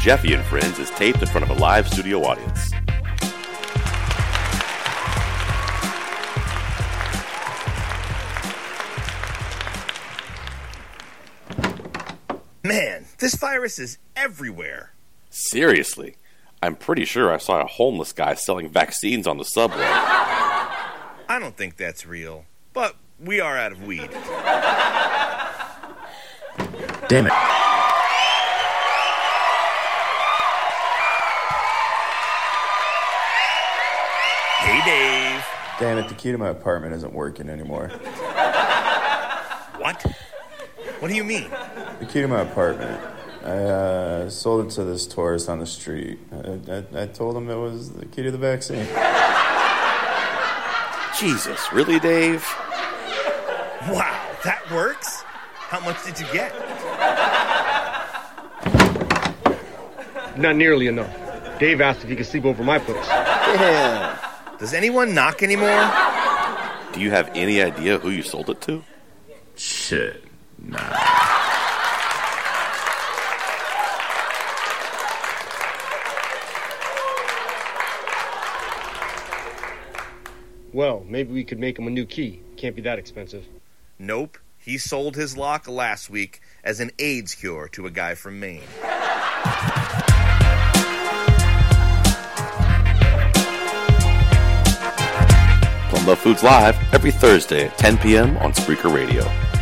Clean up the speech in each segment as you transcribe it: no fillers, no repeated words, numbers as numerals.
Jeffy and Friends is taped in front of a live studio audience. Man, this virus is everywhere. Seriously, I'm pretty sure I saw a homeless guy selling vaccines on the subway. I don't think that's real, but we are out of weed. Damn it. Hey, Dave. Damn it, the key to my apartment isn't working anymore. What? What do you mean? The key to my apartment. I sold it to this tourist on the street. I told him it was the key to the vaccine. Jesus, really, Dave? Wow, that works? How much did you get? Not nearly enough. Dave asked if he could sleep over my place. Yeah. Does anyone knock anymore? Do you have any idea who you sold it to? Shit, nah. Well, maybe we could make him a new key. Can't be that expensive. Nope. He sold his lock last week as an AIDS cure to a guy from Maine. Plum Love Foods Live every Thursday at 10 p.m. on Spreaker Radio.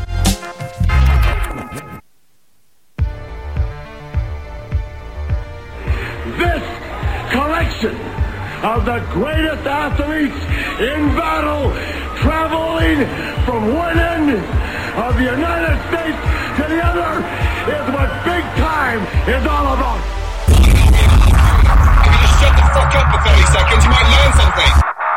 This collection of the greatest athletes in battle, traveling from one end of the United States to the other, is what big time is all about. If you just shut the fuck up for 30 seconds, you might learn something.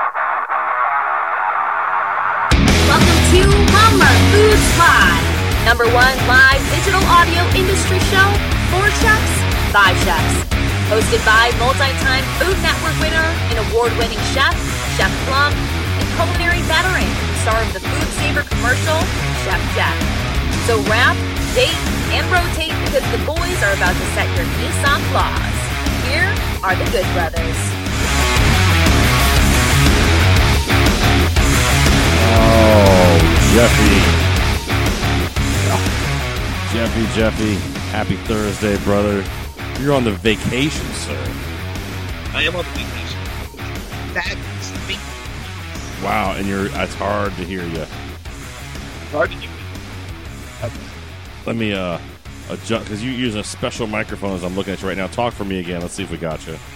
Welcome to Plumber Foods Live, #1 live digital audio industry show for chefs by chefs. Hosted by multi-time Food Network winner and award-winning chef, Chef Plum, and culinary veteran, star of the Food Saver commercial, Chef Jeff. So wrap, date, and rotate because the boys are about to set your Nissan claws. Here are the Good Brothers. Oh, Jeffy. Happy Thursday, brother. You're on the vacation, sir. I am on the vacation. That is me. Wow, and it's hard to hear you. Hard to hear me. Let me adjust, because you're using a special microphone as I'm looking at you right now. Talk for me again. Let's see if we got you.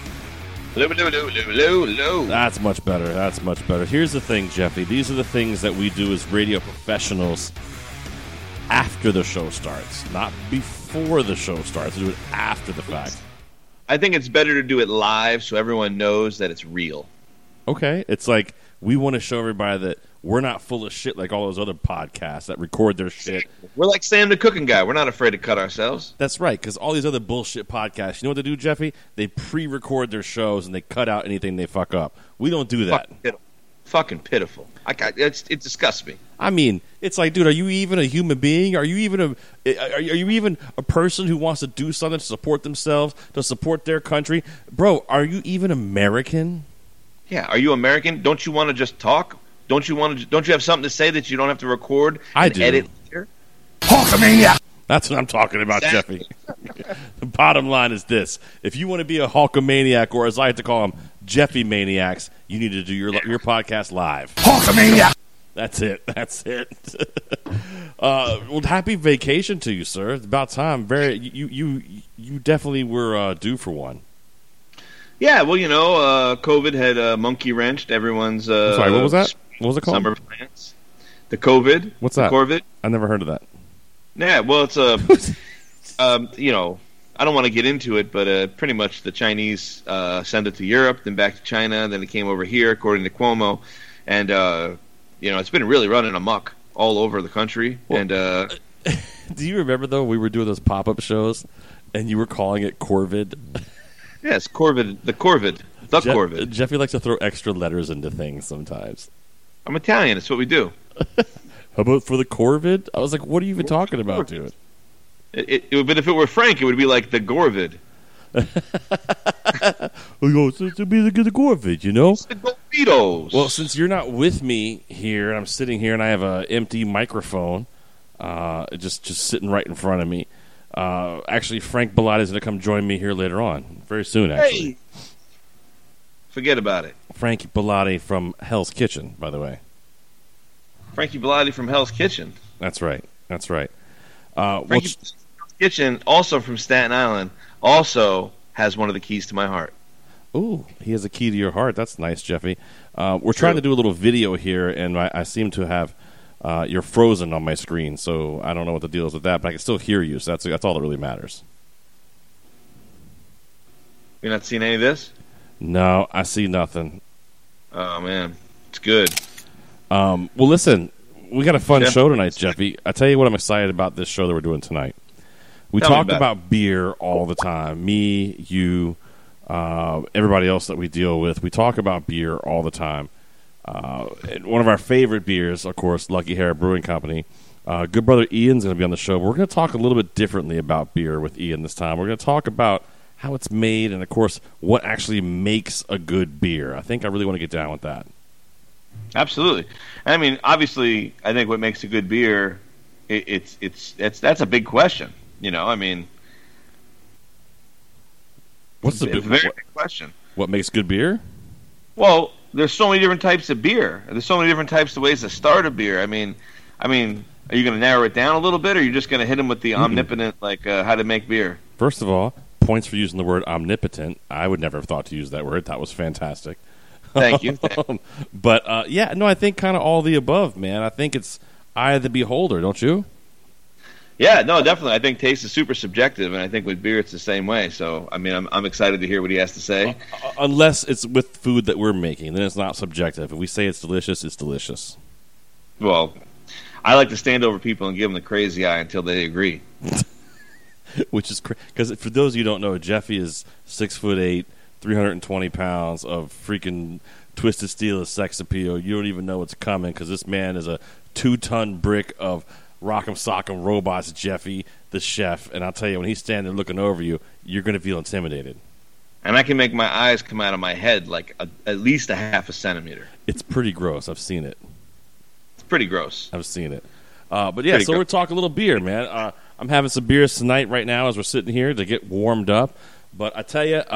Low. That's much better. Here's the thing, Jeffy. These are the things that we do as radio professionals after the show starts, not before the show starts. We do it after the fact. I think it's better to do it live so everyone knows that it's real. Okay. It's like we want to show everybody that we're not full of shit like all those other podcasts that record their shit. We're like Sam the Cooking Guy. We're not afraid to cut ourselves. That's right, because all these other bullshit podcasts, you know what they do, Jeffy? They pre-record their shows and they cut out anything they fuck up. We don't do that. Fucking pitiful. It disgusts me. I mean, it's like, dude, are you even a human being? Are you even a person who wants to do something to support themselves, to support their country? Bro, are you even American? Yeah, are you American? Don't you want to just talk? Don't you have something to say that you don't have to record and edit later? Hulkamania! That's what I'm talking about, Exactly. Jeffy. The bottom line is this. If you want to be a Hulkamaniac, or as I like to call them, Jeffy Maniacs, you need to do your podcast live. Hulkamania! That's it. Well, happy vacation to you, sir. It's about time. You definitely were due for one. Yeah, well, COVID had monkey wrenched everyone's. I'm sorry, what was that? What was it called? Summer plans. The COVID. What's that? The Corvid. I never heard of that. Yeah, well, it's I don't want to get into it, but pretty much the Chinese sent it to Europe, then back to China, then it came over here, according to Cuomo, and it's been really running amok all over the country. Well, and do you remember though we were doing those pop-up shows, and you were calling it Corvid? Yes, Corvid, the Corvid, the Corvid. Jeffy likes to throw extra letters into things sometimes. I'm Italian. It's what we do. How about for the Corvid? I was like, what are you even talking about, dude? But if it were Frank, it would be like the Gorvid. We go to be the Corvid, you know. It's the Golditos. Well, since you're not with me here, I'm sitting here and I have an empty microphone, just sitting right in front of me. Actually, Frank Bellotti is going to come join me here later on, very soon. Actually, Hey. Forget about it. Frank Bellotti from Hell's Kitchen, by the way. Frankie Bellotti from Hell's Kitchen. That's right. Frankie Bellotti from Hell's Kitchen, also from Staten Island, also has one of the keys to my heart. Ooh, he has a key to your heart. That's nice, Jeffy. We're trying to do a little video here, and I seem to have you're frozen on my screen, so I don't know what the deal is with that, but I can still hear you, so that's all that really matters. You're not seeing any of this? No, I see nothing. Oh, man. It's good. Well, listen, we got a fun Yeah. show tonight, Jeffy. I tell you what I'm excited about this show that we're doing tonight. We Tell me talk about about beer all the time. Me, you, everybody else that we deal with. We talk about beer all the time. And one of our favorite beers, of course, Lucky Hair Brewing Company. Good brother Ian's going to be on the show. But we're going to talk a little bit differently about beer with Ian this time. We're going to talk about how it's made and, of course, what actually makes a good beer. I think I really want to get down with that. Absolutely. I mean, obviously, I think what makes a good beer, that's a big question. You know, I mean, What's the it's a very big question. What makes good beer? Well, there's so many different types of beer. There's so many different types of ways to start a beer. I mean, are you going to narrow it down a little bit, or are you just going to hit them with the omnipotent, how to make beer? First of all, points for using the word omnipotent. I would never have thought to use that word. That was fantastic. Thank you. But, I think kind of all the above, man. I think it's eye of the beholder, don't you? Yeah, no, definitely. I think taste is super subjective, and I think with beer it's the same way. So, I mean, I'm excited to hear what he has to say. Unless it's with food that we're making, then it's not subjective. If we say it's delicious, it's delicious. Well, I like to stand over people and give them the crazy eye until they agree. Which is because for those of you who don't know, Jeffy is 6'8", 320 pounds of freaking twisted steel of sex appeal. You don't even know what's coming because this man is a 2-ton brick of Rock'em Sock'em Robots Jeffy, the chef. And I'll tell you, when he's standing there looking over you, you're going to feel intimidated. And I can make my eyes come out of my head like at least a half a centimeter. It's pretty gross. I've seen it. It's pretty gross. I've seen it. But yeah, so we're talking a little beer, man. I'm having some beers tonight right now as we're sitting here to get warmed up. But I tell you,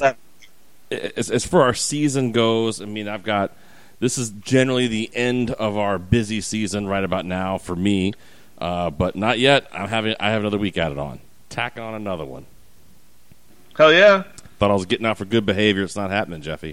as for our season goes, I mean, this is generally the end of our busy season right about now for me. But not yet. I have another week added on. Tack on another one. Hell yeah. Thought I was getting out for good behavior. It's not happening, Jeffy.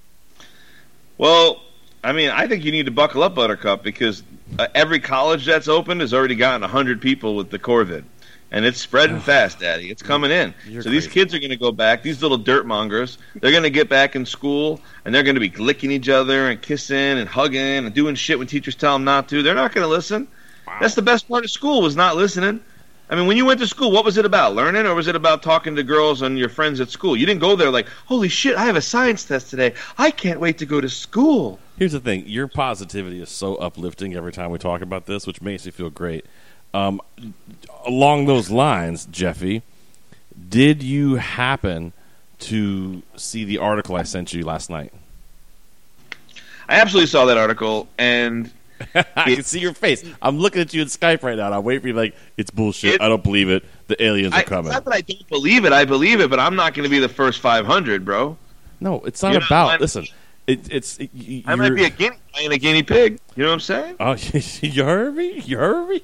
Well, I mean, I think you need to buckle up, Buttercup, because every college that's opened has already gotten 100 people with the Corvid. And it's spreading fast, Daddy. It's coming in. You're so these kids are going to go back. These little dirt mongers, they're going to get back in school, and they're going to be licking each other and kissing and hugging and doing shit when teachers tell them not to. They're not going to listen. Wow. That's the best part of school, was not listening. I mean, when you went to school, what was it about? Learning, or was it about talking to girls and your friends at school? You didn't go there like, holy shit, I have a science test today. I can't wait to go to school. Here's the thing. Your positivity is so uplifting every time we talk about this, which makes me feel great. Along those lines, Jeffy, did you happen to see the article I sent you last night? I absolutely saw that article, and I can see your face. I'm looking at you in Skype right now, and I'm waiting for you like, it's bullshit. I don't believe it. The aliens are coming. It's not that I don't believe it. I believe it, but I'm not going to be the first 500, bro. No, it's not about... Listen, I might be a guinea pig. You know what I'm saying? Oh, you heard me? You heard me?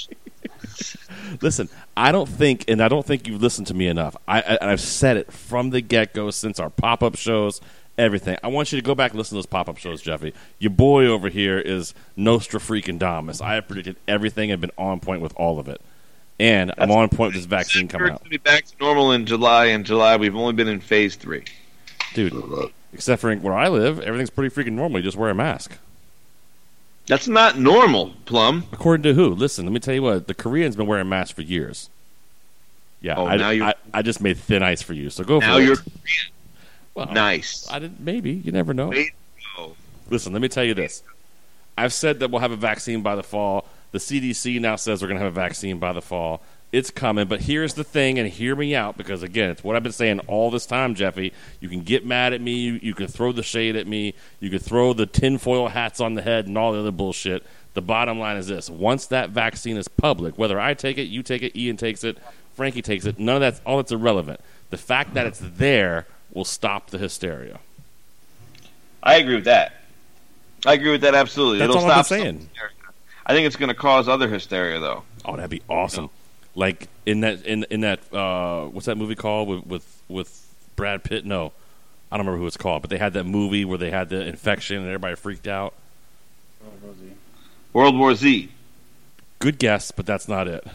Listen, I don't think you've listened to me enough. I've said it from the get-go since our pop-up shows, everything. I want you to go back and listen to those pop-up shows, Jeffy. Your boy over here is Nostra freaking Damus. I have predicted everything and been on point with all of it. And I'm on point with this vaccine coming out. We're going to be back to normal in July. In July, we've only been in phase 3. Dude, except for where I live, everything's pretty freaking normal. You just wear a mask. That's not normal, Plum. According to who? Listen, let me tell you what. The Koreans been wearing masks for years. Yeah, I just made thin ice for you, so go for it. Now you're Korean. Well, nice. Maybe. You never know. Listen, let me tell you this. I've said that we'll have a vaccine by the fall. The CDC now says we're going to have a vaccine by the fall. It's coming, but here's the thing, and hear me out, because, again, it's what I've been saying all this time, Jeffy. You can get mad at me. You can throw the shade at me. You can throw the tinfoil hats on the head and all the other bullshit. The bottom line is this. Once that vaccine is public, whether I take it, you take it, Ian takes it, Frankie takes it, none of that's all that's irrelevant. The fact that it's there will stop the hysteria. I agree with that. I agree with that absolutely. That's It'll all I'm stop saying. hysteria. I think it's going to cause other hysteria, though. Oh, that'd be awesome. Like in that what's that movie called with Brad Pitt? No, I don't remember who it's called, but they had that movie where they had the infection and everybody freaked out. World War Z. Good guess, but that's not it.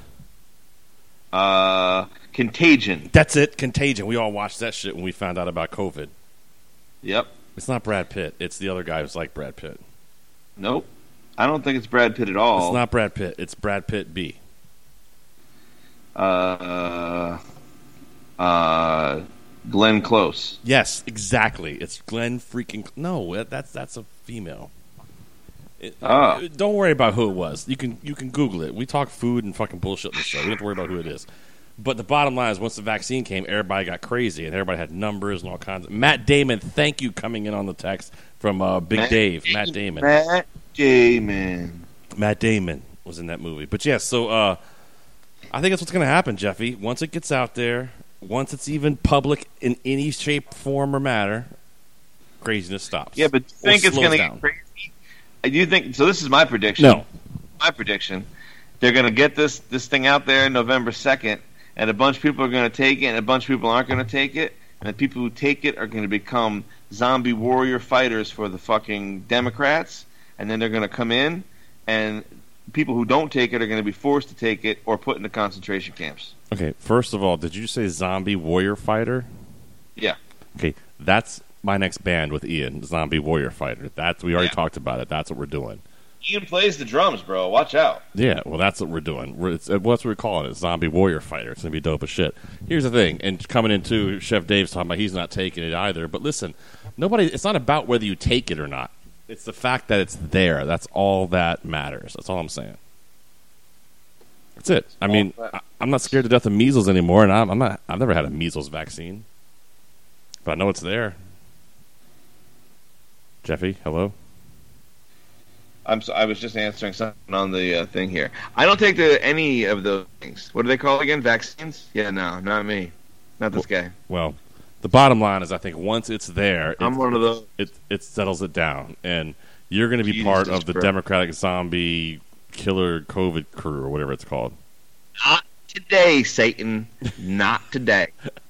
Contagion. That's it. Contagion. We all watched that shit when we found out about COVID. Yep. It's not Brad Pitt. It's the other guy who's like Brad Pitt. Nope. I don't think it's Brad Pitt at all. It's not Brad Pitt. It's Brad Pitt B. Glenn Close. Yes, exactly. It's Glenn freaking. No, that's a female. Don't worry about who it was. You can Google it. We talk food and fucking bullshit on the show. We don't have to worry about who it is. But the bottom line is, once the vaccine came, everybody got crazy, and everybody had numbers and all kinds of. Matt Damon, thank you, coming in on the text from Big Dave. Matt Damon. Matt Damon was in that movie. But yeah, so I think that's what's going to happen, Jeffy. Once it gets out there, once it's even public in any shape, form, or matter, craziness stops. Yeah, but do you think it's going to get crazy? Do you think so? This is my prediction. No, my prediction. They're going to get this thing out there November 2nd, and a bunch of people are going to take it, and a bunch of people aren't going to take it, and the people who take it are going to become zombie warrior fighters for the fucking Democrats, and then they're going to come in, and people who don't take it are going to be forced to take it or put into concentration camps. Okay, first of all, did you say zombie warrior fighter? Yeah. Okay, that's my next band with Ian, Zombie Warrior Fighter. We already talked about it. That's what we're doing. Ian plays the drums, bro. Watch out. Yeah, well, that's what we're doing. That's what we're calling it, Zombie Warrior Fighter. It's going to be dope as shit. Here's the thing, and coming into Chef Dave's talking about he's not taking it either, but listen, it's not about whether you take it or not. It's the fact that it's there. That's all that matters. That's all I'm saying. That's it. I mean, I'm not scared to death of measles anymore, and I've never had a measles vaccine, but I know it's there. Jeffy, hello? I was just answering something on the thing here. I don't take any of those things. What do they call again? Vaccines? Yeah, no, not me. Not this guy. Well, the bottom line is I think once it's there, I'm one of those. It settles it down. And you're going to be part of the Democratic zombie killer COVID crew or whatever it's called. Not today, Satan. Not today.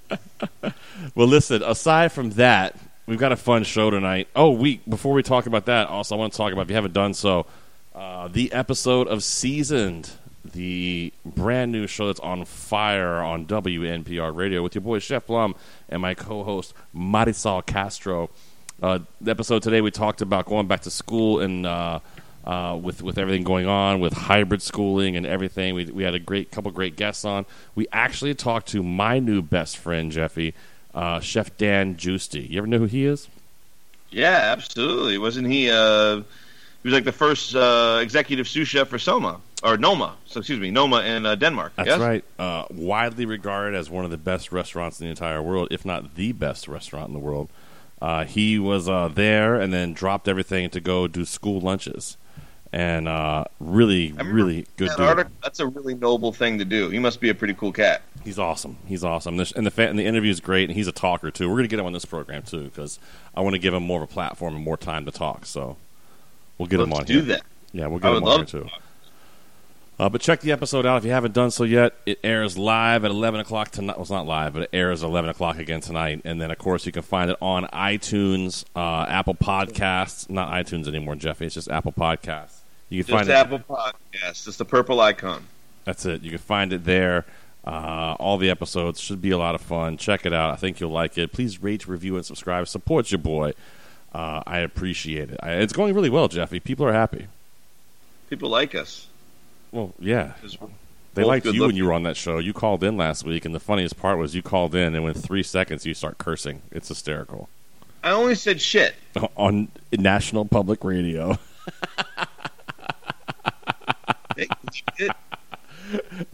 Well, listen, aside from that, we've got a fun show tonight. Oh, before we talk about that, also I want to talk about, if you haven't done so, the episode of Seasoned, the brand new show that's on fire on WNPR Radio with your boy Chef Blum and my co-host Marisol Castro. The episode today we talked about going back to school and with everything going on with hybrid schooling and everything. We had a couple great guests on. We actually talked to my new best friend Jeffy, Chef Dan Giusti. You ever know who he is? Yeah, absolutely. Wasn't he? He was like the first executive sous chef for Noma. So excuse me, Noma in Denmark. That's right. Widely regarded as one of the best restaurants in the entire world, if not the best restaurant in the world. He was there and then dropped everything to go do school lunches. And really good dude. That's a really noble thing to do. He must be a pretty cool cat. He's awesome. And the interview is great, and he's a talker, too. We're going to get him on this program, too, because I want to give him more of a platform and more time to talk. So we'll get him on here. Let's do that. Yeah, we'll get him on here, too. But check the episode out if you haven't done so yet. It airs live at 11 o'clock tonight. Well, it's not live, but it airs at 11 o'clock again tonight. And then, of course, you can find it on iTunes, Apple Podcasts. Not iTunes anymore, Jeffy. It's just Apple Podcasts. You can find Apple Podcasts. It's the purple icon. That's it. You can find it there. All the episodes should be a lot of fun. Check it out. I think you'll like it. Please rate, review, and subscribe. Support your boy. I appreciate it. It's going really well, Jeffy. People are happy. People like us. Well, yeah. They liked you when you were on that show. You called in last week, and the funniest part was you called in, and within 3 seconds you start cursing. It's hysterical. I only said shit. On National Public Radio.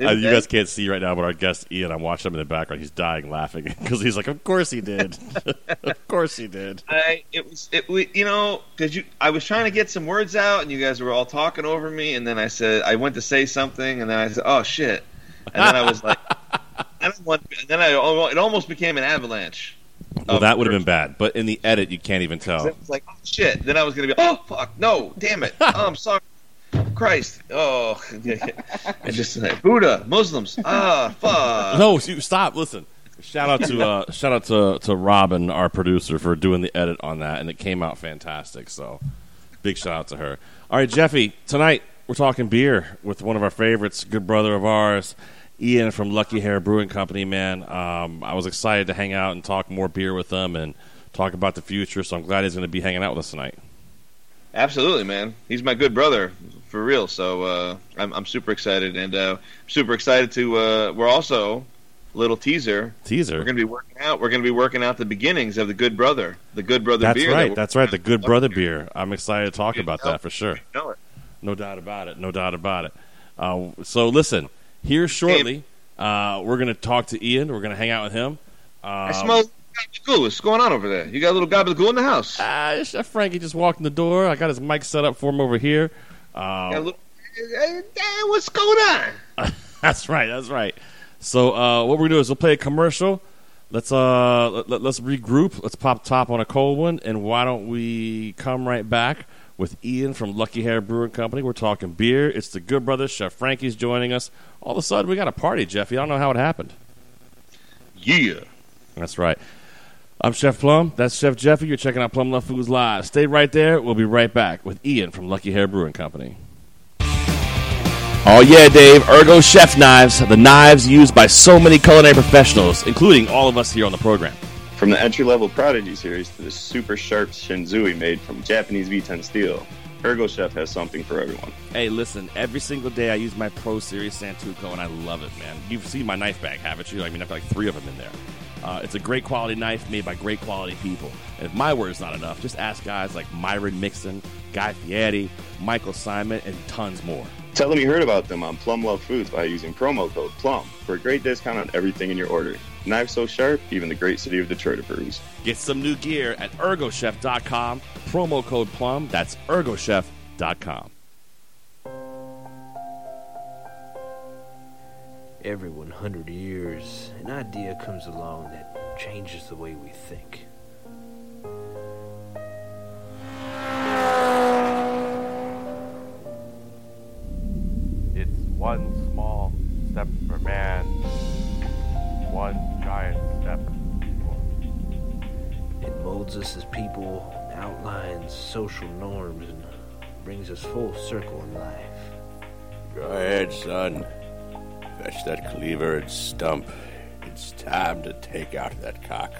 You guys can't see right now, but our guest Ian, I'm watching him in the background. He's dying laughing because he's like, "Of course he did, of course he did." I was trying to get some words out, and you guys were all talking over me, and then I went to say something, and then I said, "Oh shit," and then I was like, it almost became an avalanche. Well, that would have been bad, but in the edit, you can't even tell. It was like, oh shit! Then I was going to be, oh fuck, no, damn it, oh, I'm sorry. Christ! Oh, I just said Buddha, Muslims. Fuck! No, stop. Listen. Shout out to Robin, our producer, for doing the edit on that, and it came out fantastic. So, big shout out to her. All right, Jeffy. Tonight we're talking beer with one of our favorites, good brother of ours, Ian from Lucky Hair Brewing Company. Man, I was excited to hang out and talk more beer with them and talk about the future. So I'm glad he's going to be hanging out with us tonight. Absolutely, man. He's my good brother, for real. So I'm super excited, and super excited to. We're also little teaser. We're going to be working out. We're going to be working out the beginnings of the Good Brother, beer. That's right. The Good Brother beer. I'm excited to talk about that for sure. No doubt about it. So listen, here shortly, we're going to talk to Ian. We're going to hang out with him. I smell. What's going on over there? You got a little gabagool in the house? Chef Frankie just walked in the door. I got his mic set up for him over here. What's going on? That's right. So what we're gonna do is we'll play a commercial. Let's regroup. Let's pop top on a cold one, and why don't we come right back with Ian from Lucky Hair Brewing Company? We're talking beer. It's the Good Brothers. Chef Frankie's joining us. All of a sudden, we got a party, Jeffy. I don't know how it happened. Yeah, that's right. I'm Chef Plum. That's Chef Jeffy. You're checking out Plum Love Foods Live. Stay right there. We'll be right back with Ian from Lucky Hair Brewing Company. Oh, yeah, Dave. Ergo Chef Knives. The knives used by so many culinary professionals, including all of us here on the program. From the entry-level Prodigy series to the super sharp Shinzui made from Japanese V10 steel, Ergo Chef has something for everyone. Hey, listen, every single day I use my Pro Series Santoku, and I love it, man. You've seen my knife bag, haven't you? I mean, I've got like 3 of them in there. It's a great quality knife made by great quality people. And if my word's not enough, just ask guys like Myron Mixon, Guy Fieri, Michael Simon, and tons more. Tell them you heard about them on Plum Love Foods by using promo code PLUM for a great discount on everything in your order. Knives so sharp, even the great city of Detroit approves. Get some new gear at ErgoChef.com. Promo code PLUM. That's ErgoChef.com. Every 100 years, an idea comes along that changes the way we think. It's one small step for man, one giant step for woman. It molds us as people, outlines social norms, and brings us full circle in life. Go ahead, son. Fetch that cleaver and stump. It's time to take out that cock.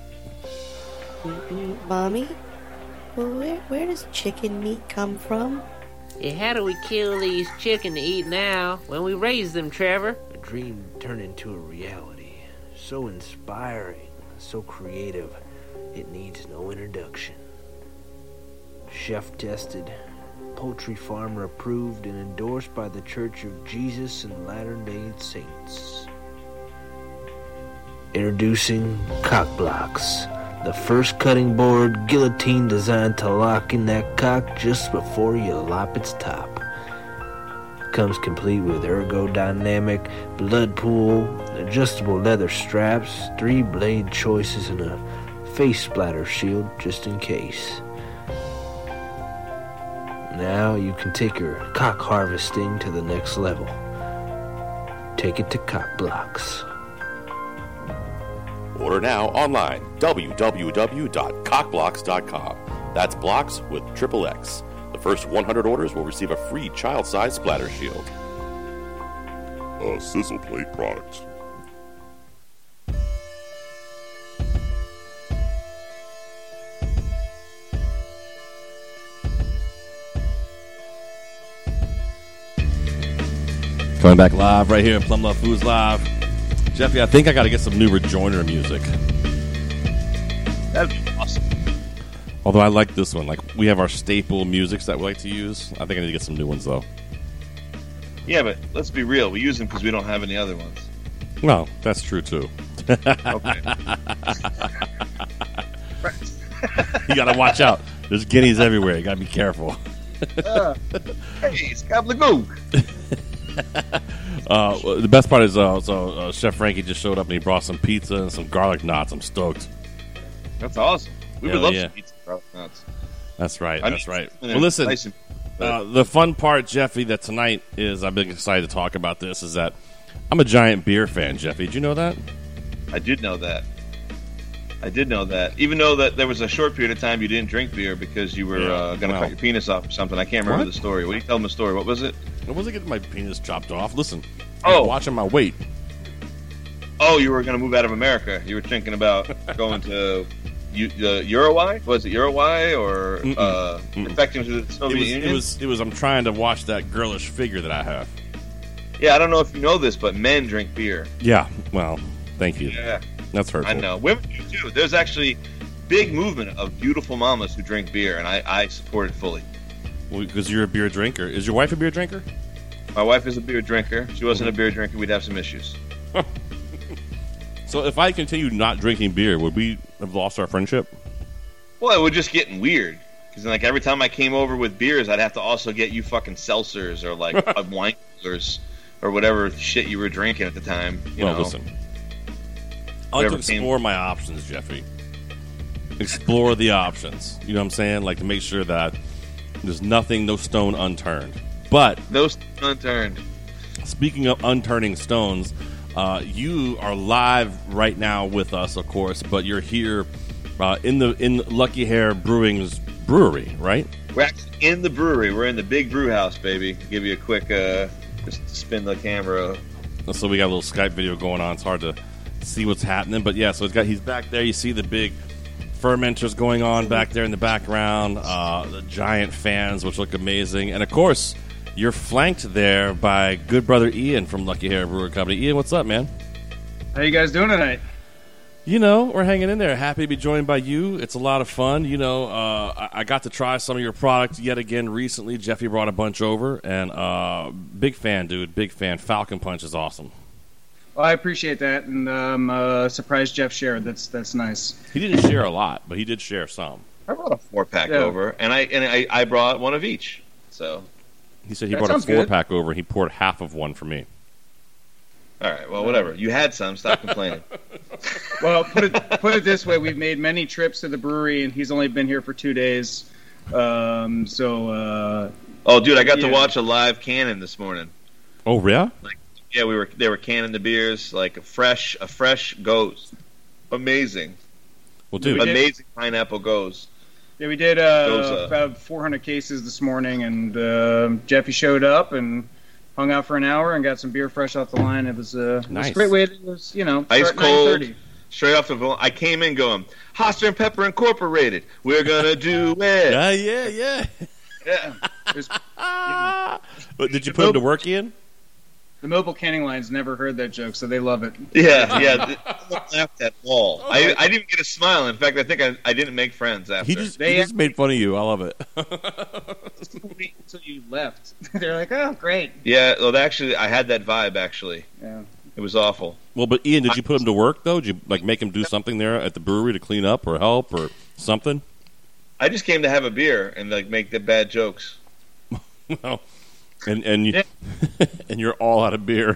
Mommy? Where does chicken meat come from? Yeah, how do we kill these chicken to eat now when we raise them, Trevor? A dream turned into a reality. So inspiring, so creative, it needs no introduction. Chef tested, poultry farmer approved, and endorsed by the Church of Jesus and Latter-day Saints. Introducing Cock Blocks, the first cutting board guillotine designed to lock in that cock just before you lop its top. Comes complete with ergodynamic blood pool, adjustable leather straps, 3 blade choices, and a face splatter shield just in case. Now you can take your cock harvesting to the next level. Take it to Cock Blocks. Order now online, www.cockblocks.com. That's blocks with triple X. The first 100 orders will receive a free child-size splatter shield. A Sizzle Plate product. Coming back live right here in Plum Love Foods Live. Jeffy, I think I got to get some new Rejoinder music. That'd be awesome. Although I like this one. Like, we have our staple musics that we like to use. I think I need to get some new ones, though. Yeah, but let's be real. We use them because we don't have any other ones. Well, that's true too. Okay. You gotta watch out. There's guineas everywhere. You gotta be careful. Hey, Scablagook. The best part is Chef Frankie just showed up and he brought some pizza and some garlic knots. I'm stoked. That's awesome. We would love some pizza and garlic knots. That's right. That's right. Well, Well, listen, nice the fun part, Jeffy, that tonight is I've been excited to talk about this is that I'm a giant beer fan, Jeffy. Did you know that? I did know that. Even though that there was a short period of time you didn't drink beer because you were going to cut your penis off or something. I can't remember the story. What do you tell them the story? What was it? I wasn't getting my penis chopped off. Listen, I was watching my weight. Oh, you were going to move out of America. You were thinking about going to Uruguay? Was it Uruguay or defecting to the Soviet Union? It was. I'm trying to watch that girlish figure that I have. Yeah, I don't know if you know this, but men drink beer. Yeah. Well, thank you. Yeah. That's hurtful. I know. Women do too. There's actually big movement of beautiful mamas who drink beer, and I support it fully. Well, because you're a beer drinker. Is your wife a beer drinker? My wife is a beer drinker. If she wasn't a beer drinker, we'd have some issues. So if I continued not drinking beer, would we have lost our friendship? Well, it was just getting weird. Because like every time I came over with beers, I'd have to also get you fucking seltzers or like wine coolers or whatever shit you were drinking at the time. You know? Listen. I like to explore my options, Jeffy. Explore the options. You know what I'm saying? Like to make sure that there's nothing, no stone unturned. But no stone unturned. Speaking of unturning stones, you are live right now with us, of course, but you're here in Lucky Hair Brewing's brewery, right? We're actually in the brewery. We're in the big brew house, baby. Give you a quick just spin the camera. So we got a little Skype video going on. It's hard to see what's happening, but yeah, so he's back there. You see the big fermenters going on back there in the background, the giant fans, which look amazing, and of course, you're flanked there by good brother Ian from Lucky Hair Brewer Company. Ian, what's up, man? How you guys doing tonight? You know, we're hanging in there. Happy to be joined by you. It's a lot of fun. You know, I got to try some of your products yet again recently. Jeffy brought a bunch over, and big fan, dude. Big fan. Falcon Punch is awesome. Well, I appreciate that, and I'm surprised Jeff shared. That's nice. He didn't share a lot, but he did share some. I brought a 4-pack over, and I brought one of each. So he said he brought a 4-pack over, and he poured half of one for me. All right, well, whatever. You had some. Stop complaining. Well, put it this way: we've made many trips to the brewery, and he's only been here for 2 days. Oh, dude, I got to watch a live cannon this morning. Oh, yeah? Yeah, they were canning the beers like a fresh goes. Amazing. Well, dude, amazing pineapple goes. Yeah, we did about 400 cases this morning, and Jeffy showed up and hung out for an hour and got some beer fresh off the line. It was nice. It was a great way to ice cold, straight off the phone. I came in going, Hoster and Pepper Incorporated. We're gonna do it. Yeah. But did you put him to work, Ian? The mobile canning lines never heard that joke, so they love it. Yeah. They laughed at all. I didn't even get a smile. In fact, I think I didn't make friends after. He just made fun of you. I love it. Until you left. They're like, oh, great. Yeah, well, actually, I had that vibe, actually. Yeah. It was awful. Well, but Ian, did you put him to work, though? Did you make him do something there at the brewery to clean up or help or something? I just came to have a beer and make the bad jokes. Well... And you, and you're all out of beer.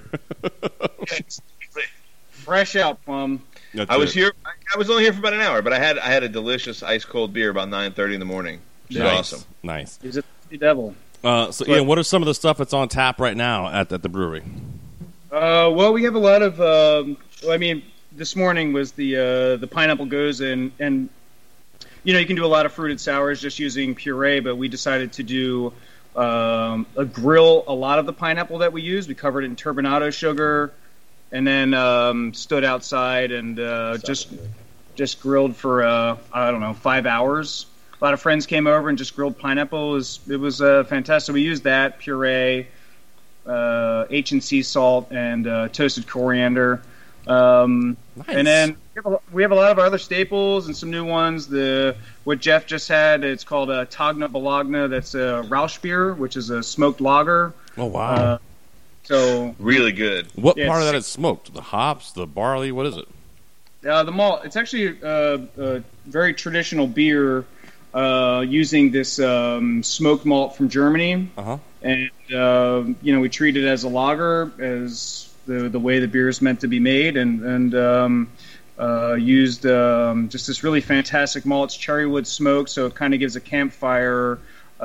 Fresh out, Plum. I was only here for about an hour, but I had a delicious ice cold beer about 9:30 in the morning. Which is awesome. Nice. He's a devil. So Ian, what are some of the stuff that's on tap right now at the brewery? Well, we have a lot of. This morning was the pineapple goes in, and you can do a lot of fruited sours just using puree, but we decided to do. Grill a lot of the pineapple that we use. We covered it in turbinado sugar, and then stood outside and just grilled for 5 hours. A lot of friends came over and just grilled pineapple. It was fantastic. We used that puree, H&C salt, and toasted coriander. Nice. And then we have a lot of other staples and some new ones. What Jeff just had, it's called Tagna Bologna. That's a Rausch beer, which is a smoked lager. Oh, wow. So really good. What part of that is smoked? The hops, the barley, what is it? The malt. It's actually a very traditional beer using this smoked malt from Germany. And we treat it as a lager, as the way the beer is meant to be made, and used just this really fantastic malt. It's cherrywood smoke, so it kind of gives a campfire,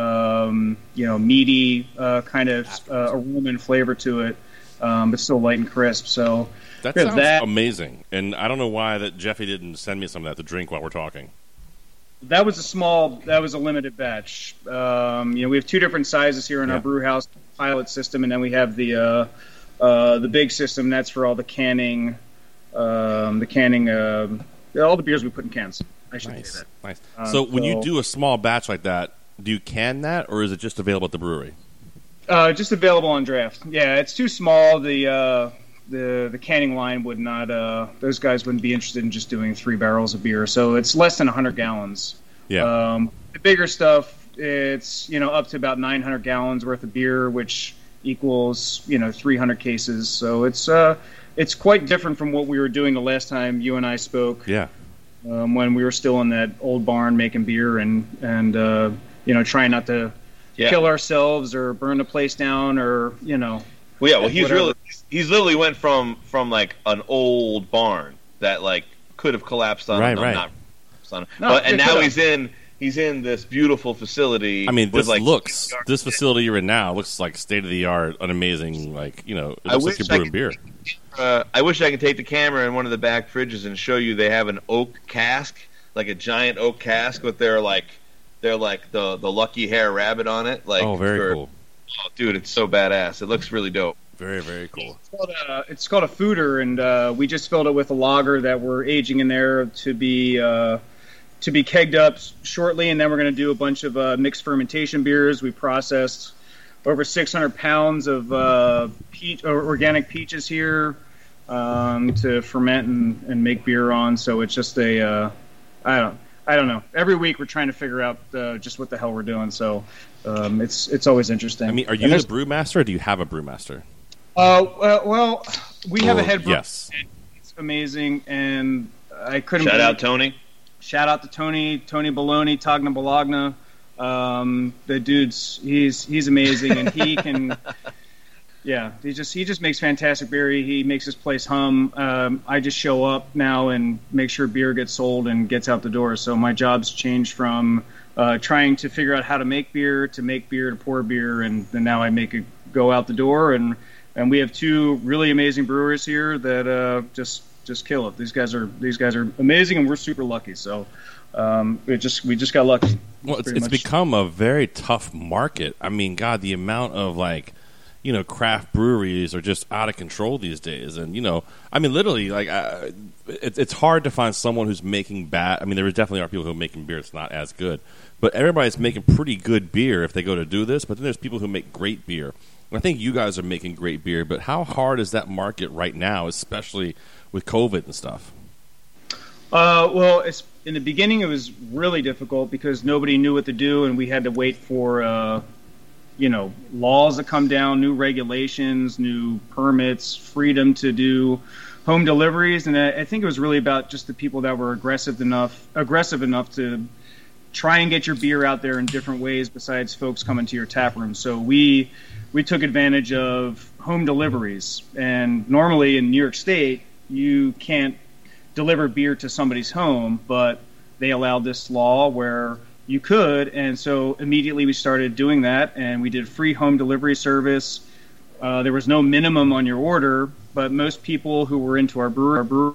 meaty kind of aroma and flavor to it, but still light and crisp. So that sounds amazing. And I don't know why that Jeffy didn't send me some of that to drink while we're talking. That was a limited batch. We have two different sizes here in our brew house, pilot system, and then we have the big system. That's for all the canning, all the beers we put in cans. I should say that. Nice. So when you do a small batch like that, do you can that, or is it just available at the brewery? Just available on draft. Yeah, it's too small. The canning line would not. Those guys wouldn't be interested in just doing 3 barrels of beer. So it's less than 100 gallons. Yeah. The bigger stuff, it's up to about 900 gallons worth of beer, which equals 300 cases. So it's quite different from what we were doing the last time you and I spoke. Yeah. When we were still in that old barn making beer and trying not to kill ourselves or burn the place down or he's literally went from like an old barn that like could have collapsed on him. Not on him. And now he's in this beautiful facility. I mean, this facility you're in now looks like state of the art, an amazing, it looks like you're brewing beer. I wish I could take the camera in one of the back fridges and show you they have an oak cask, like a giant oak cask with their the lucky hair rabbit on it. Very cool. Oh, dude, it's so badass. It looks really dope. Very, very cool. It's called a fooder, and we just filled it with a lager that we're aging in there to be kegged up shortly, and then we're going to do a bunch of mixed fermentation beers. We processed over 600 pounds of organic peaches here to ferment and make beer on. So it's just I don't know. Every week we're trying to figure out just what the hell we're doing. So it's always interesting. I mean, are you the brewmaster, or do you have a brewmaster? Well, we have a head brewer. Yes. It's amazing, and I couldn't. Shout out Tony. Shout out to Tony Baloney, Tagna Bologna. The dude's he's amazing, and he can. Yeah, he just makes fantastic beer. He makes his place hum. I just show up now and make sure beer gets sold and gets out the door. So my job's changed from trying to figure out how to make beer to pour beer, and now I make it go out the door. And we have 2 really amazing brewers here that just kill it. These guys are amazing, and we're super lucky. So we just got lucky. Well, it's become a very tough market. I mean, God, the amount of craft breweries are just out of control these days. And, I mean, literally, it's hard to find someone who's making bad. I mean, there definitely are people who are making beer that's not as good. But everybody's making pretty good beer if they go to do this. But then there's people who make great beer. And I think you guys are making great beer. But how hard is that market right now, especially with COVID and stuff? Well, in the beginning, it was really difficult because nobody knew what to do, and we had to wait for laws to come down, new regulations, new permits, freedom to do home deliveries. And I think it was really about just the people that were aggressive enough to try and get your beer out there in different ways besides folks coming to your tap room. So we took advantage of home deliveries. And normally in New York State, you can't deliver beer to somebody's home, but they allowed this law where you could, and so immediately we started doing that, and we did free home delivery service. There was no minimum on your order, but most people who were into our brewery,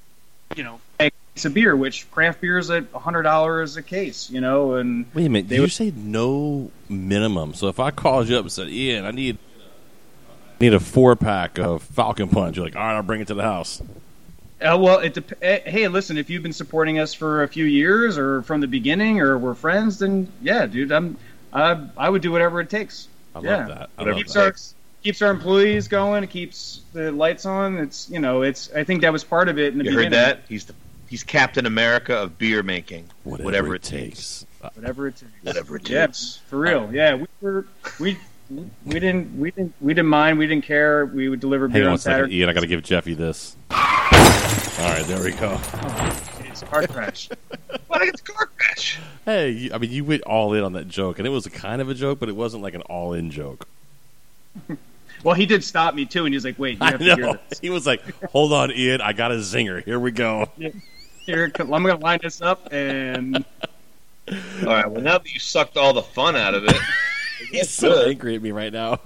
it's a beer, which craft beer is at $100 a case, and wait a minute, did you say no minimum? So if I called you up and said, Ian, I need a 4-pack of Falcon Punch, you're like, all right, I'll bring it to the house. Well, hey, listen, if you've been supporting us for a few years or from the beginning or we're friends, then yeah, dude, I would do whatever it takes. I love that. Keeps our employees going. It keeps the lights on. I think that was part of it in the beginning. You heard that? He's Captain America of beer making. Whatever it takes. Whatever it takes. Whatever it takes. Yeah, for real. Yeah, we didn't mind. We didn't care. We would deliver beer Hang on on a second, Saturday. Ian. I got to give Jeffy this. All right, there we go. It's a car crash. What? It's a car crash. Hey, you went all in on that joke, and it was a kind of a joke, but it wasn't like an all-in joke. Well, he did stop me too, and he was like, "Wait, you have to hear this." He was like, "Hold on, Ian, I got a zinger. Here we go." Here, I'm going to line this up, and All right. Well, now that you sucked all the fun out of it, he's so angry at me right now.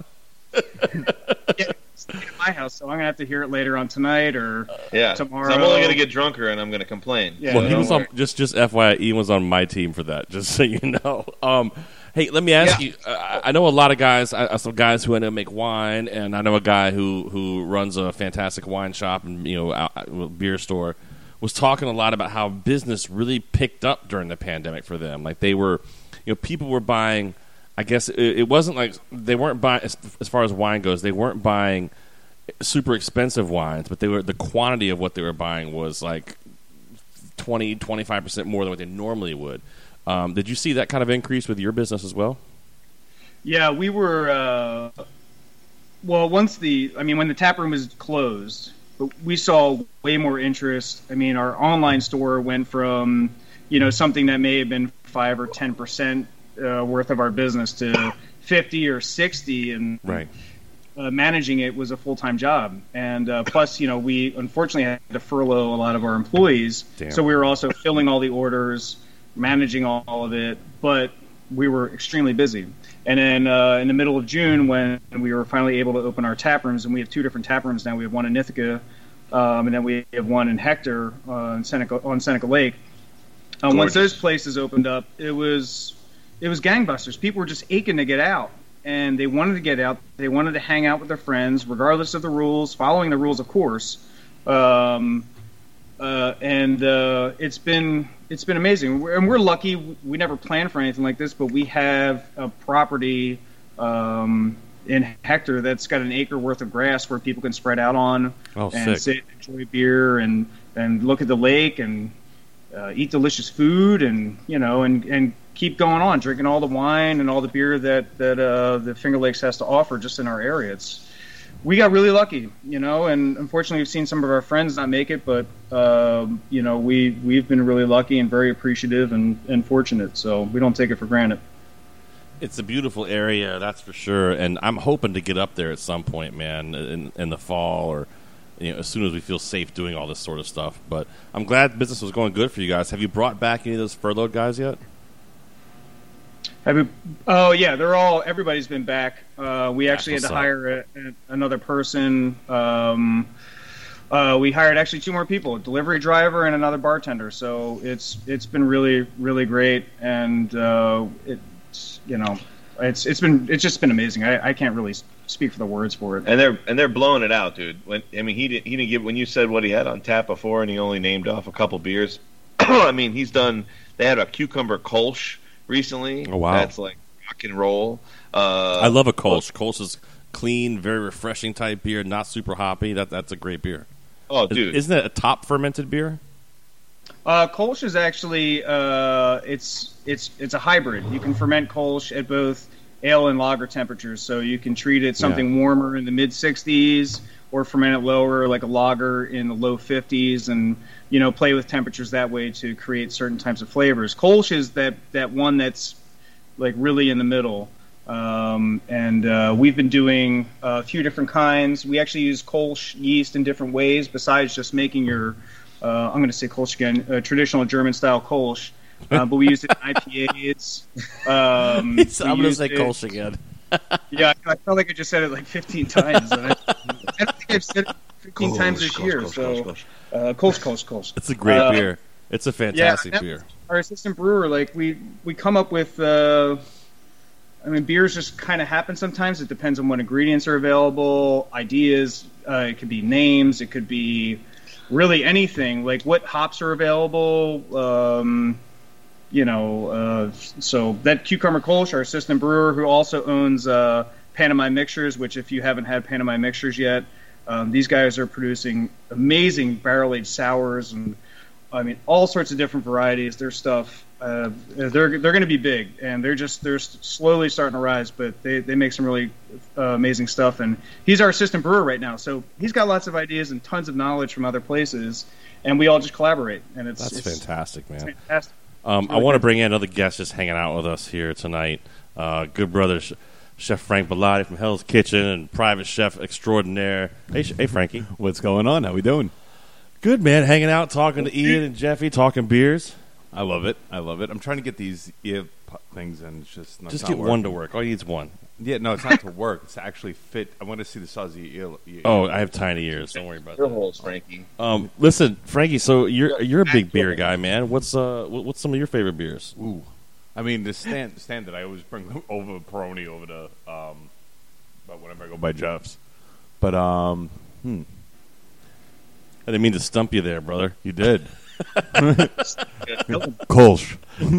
It's at my house, so I'm going to have to hear it later on tonight or tomorrow. So I'm only going to get drunker, and I'm going to complain. Yeah, well, he was on just FYI. Ian was on my team for that. Just so you know. Hey, let me ask you. I know a lot of guys. Some guys who I know make wine, and I know a guy who runs a fantastic wine shop and beer store. Was talking a lot about how business really picked up during the pandemic for them. Like they were, people were buying. I guess it wasn't like they weren't buying as far as wine goes. They weren't buying super expensive wines, but the quantity of what they were buying was like 20-25% more than what they normally would. Did you see that kind of increase with your business as well? Yeah, we were. Well, when the tap room was closed, we saw way more interest. I mean, our online store went from something that may have been 5 or 10% worth of our business to 50 or 60, and right. Managing it was a full-time job. And plus, we unfortunately had to furlough a lot of our employees. Damn. So we were also filling all the orders, managing all of it, but we were extremely busy. And then in the middle of June, when we were finally able to open our tap rooms, and we have 2 different tap rooms now. We have one in Ithaca, and then we have one in Hector on Seneca Lake. Once those places opened up, it was gangbusters. People were just aching to get out, and they wanted to get out. They wanted to hang out with their friends, regardless of the rules, following the rules, of course. And it's been amazing. And we're lucky. We never planned for anything like this, but we have a property in Hector that's got an acre worth of grass where people can spread out on and sit, enjoy beer, and look at the lake and eat delicious food, and and keep going on, drinking all the wine and all the beer that the Finger Lakes has to offer just in our area. We got really lucky, and unfortunately we've seen some of our friends not make it, but we've been really lucky and very appreciative and fortunate, so we don't take it for granted. It's a beautiful area, that's for sure, and I'm hoping to get up there at some point, man, in the fall or as soon as we feel safe doing all this sort of stuff. But I'm glad business was going good for you guys. Have you brought back any of those furloughed guys yet? Oh yeah, everybody's been back. We actually had to hire another person. We hired actually 2 more people, a delivery driver and another bartender. So it's been really, really great, and it's just been amazing. I can't really speak for the words for it. And they're blowing it out, dude. He didn't give, when you said what he had on tap before, and he only named off a couple beers. I mean, they had a cucumber Kolsch recently. Oh wow, that's like rock and roll. I love a Kolsch. Kolsch is clean, very refreshing type beer, not super hoppy. That's a great beer. Oh, dude, isn't it a top fermented beer? Kolsch is actually it's a hybrid. You can ferment Kolsch at both ale and lager temperatures, so you can treat it something warmer in the mid 60s, or ferment it lower like a lager in the low 50s, and play with temperatures that way to create certain types of flavors. Kolsch is that one that's like really in the middle, and we've been doing a few different kinds. We actually use Kolsch yeast in different ways besides just making your I'm going to say Kolsch again, traditional German style Kolsch. But we use it in IPAs. I'm going to say Kolsch again. Yeah, I felt like I just said it like 15 times. And I don't think I've said it 15 times this year. Kolsch. It's a great beer. It's a fantastic beer. Our assistant brewer, we come up with. Beers just kind of happen sometimes. It depends on what ingredients are available, ideas. It could be names. It could be really anything, like what hops are available. So that Cucumber Kolsch, our assistant brewer, who also owns Panama Mixers, which if you haven't had Panama Mixers yet, these guys are producing amazing barrel-aged sours and, all sorts of different varieties. Their stuff, they're going to be big, and they're slowly starting to rise, but they make some really amazing stuff. And he's our assistant brewer right now, so he's got lots of ideas and tons of knowledge from other places, and we all just collaborate. And it's fantastic, man. It's fantastic. I want to bring in another guest just hanging out with us here tonight. Good brother, Chef Frank Bellotti from Hell's Kitchen and private chef extraordinaire. Hey, Frankie. What's going on? How we doing? Good, man. Hanging out, talking to Ian and Jeffy, talking beers. I love it. I'm trying to get these ear things, and it's just not get working. one to work. All you need is one. Yeah, no, it's not to work. It's to actually fit. I want to see the size of your ear. Oh, I have tiny ears. Don't worry about Ear that. holes, Frankie. Listen, Frankie. So you're a big beer guy, man. What's some of your favorite beers? Ooh, I mean the standard. I always bring over Peroni over to, but whenever I go by Jeff's. But I didn't mean to stump you there, brother. You did. Kolsch.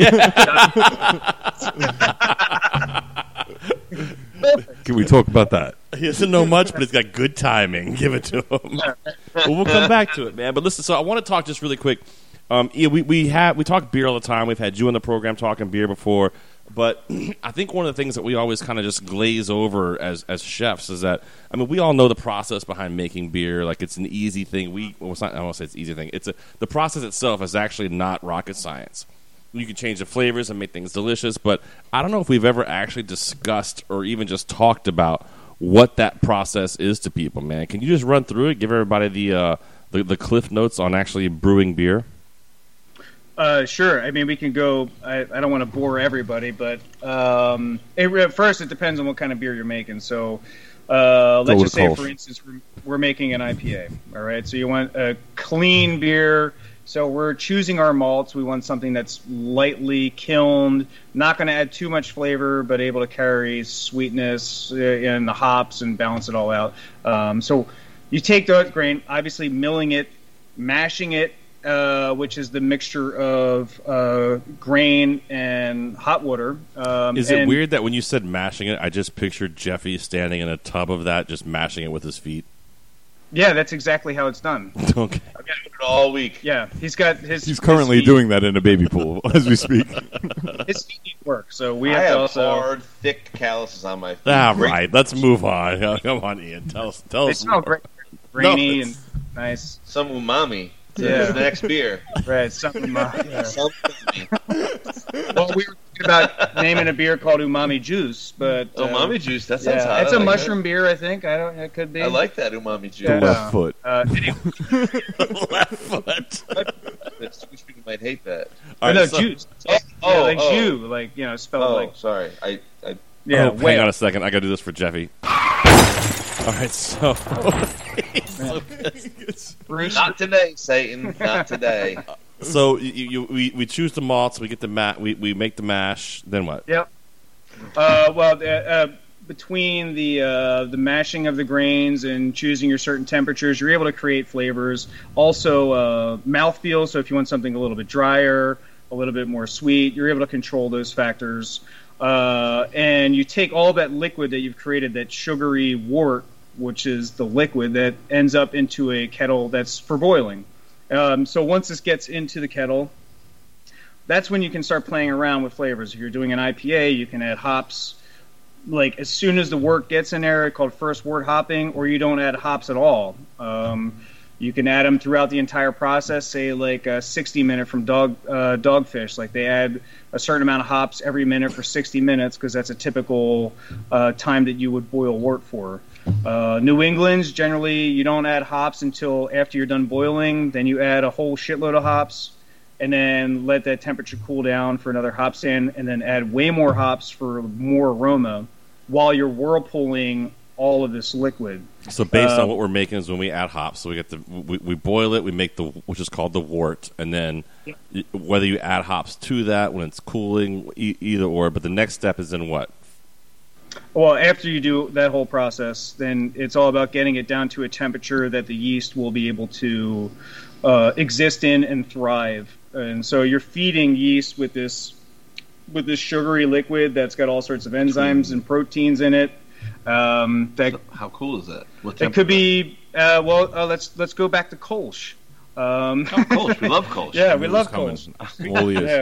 Can we talk about that? He doesn't know much, but he's got good timing. Give it to him. But we'll come back to it, man. But listen, so I want to talk just really quick. We talk beer all the time. We've had you on the program talking beer before. But I think one of the things that we always kind of just glaze over as chefs is that, I mean, we all know the process behind making beer. Like, it's an easy thing. I don't want to say it's an easy thing. The process itself is actually not rocket science. You can change the flavors and make things delicious, but I don't know if we've ever actually discussed or even just talked about what that process is to people, man. Can you just run through it, give everybody the cliff notes on actually brewing beer? Sure. I mean, we can go. I don't want to bore everybody, but first it depends on what kind of beer you're making. So let's just say, for instance, we're making an IPA. All right. So you want a clean beer. So we're choosing our malts. We want something that's lightly kilned, not going to add too much flavor, but able to carry sweetness in the hops and balance it all out. So you take the grain, obviously milling it, mashing it, which is the mixture of grain and hot water. Is it weird that when you said mashing it, I just pictured Jeffy standing in a tub of that, just mashing it with his feet? Yeah, that's exactly how it's done. Okay. I've been doing it all week. Yeah, he's got his. He's currently doing that in a baby pool as we speak. His feet need work, so we I have to have also. hard, thick calluses on my feet. Right. Let's move on. Come on, Ian. Tell us. They smell great, rainy and nice. Some umami. Yeah. The next beer. Right, something umami. Yeah. Something. Well, we were thinking about naming a beer called Umami Juice, but umami juice. That sounds hot. It's I a like mushroom beer, I think. It could be. I like that umami juice. The left foot. Anyway. Left foot. But Swedish people might hate that. All right, juice. Oh, Jew, spelled like. Sorry. Yeah, hang on a second. I got to do this for Jeffy. All right, so. Not today, Satan. Not today. So we choose the malts. We get the we make the mash. Then what? Yep. Between the mashing of the grains and choosing your certain temperatures, you're able to create flavors. Also, mouthfeel. So if you want something a little bit drier, a little bit more sweet, you're able to control those factors. And you take all that liquid that you've created, that sugary wort, which is the liquid that ends up into a kettle that's for boiling. So once this gets into the kettle, that's when you can start playing around with flavors. If you're doing an IPA, you can add hops. Like as soon as the wort gets in there, it's called first wort hopping, or you don't add hops at all. You can add them throughout the entire process, say like a 60 minute from Dogfish. Like they add a certain amount of hops every minute for 60 minutes because that's a typical time that you would boil wort for. New England's generally you don't add hops until after you're done boiling. Then you add a whole shitload of hops and then let that temperature cool down for another hop stand and then add way more hops for more aroma while you're whirlpooling all of this liquid. So based on what we're making is when we add hops, so we get we boil it, we make which is called the wort, and then whether you add hops to that when it's cooling, either or. But the next step is in what? Well, after you do that whole process, then it's all about getting it down to a temperature that the yeast will be able to exist in and thrive. And so you're feeding yeast with this sugary liquid that's got all sorts of enzymes and proteins in it. How cool is that? It could be. Let's go back to Kolsch. Kolsch. We love Kolsch. Yeah, we love Kolsch. Yeah.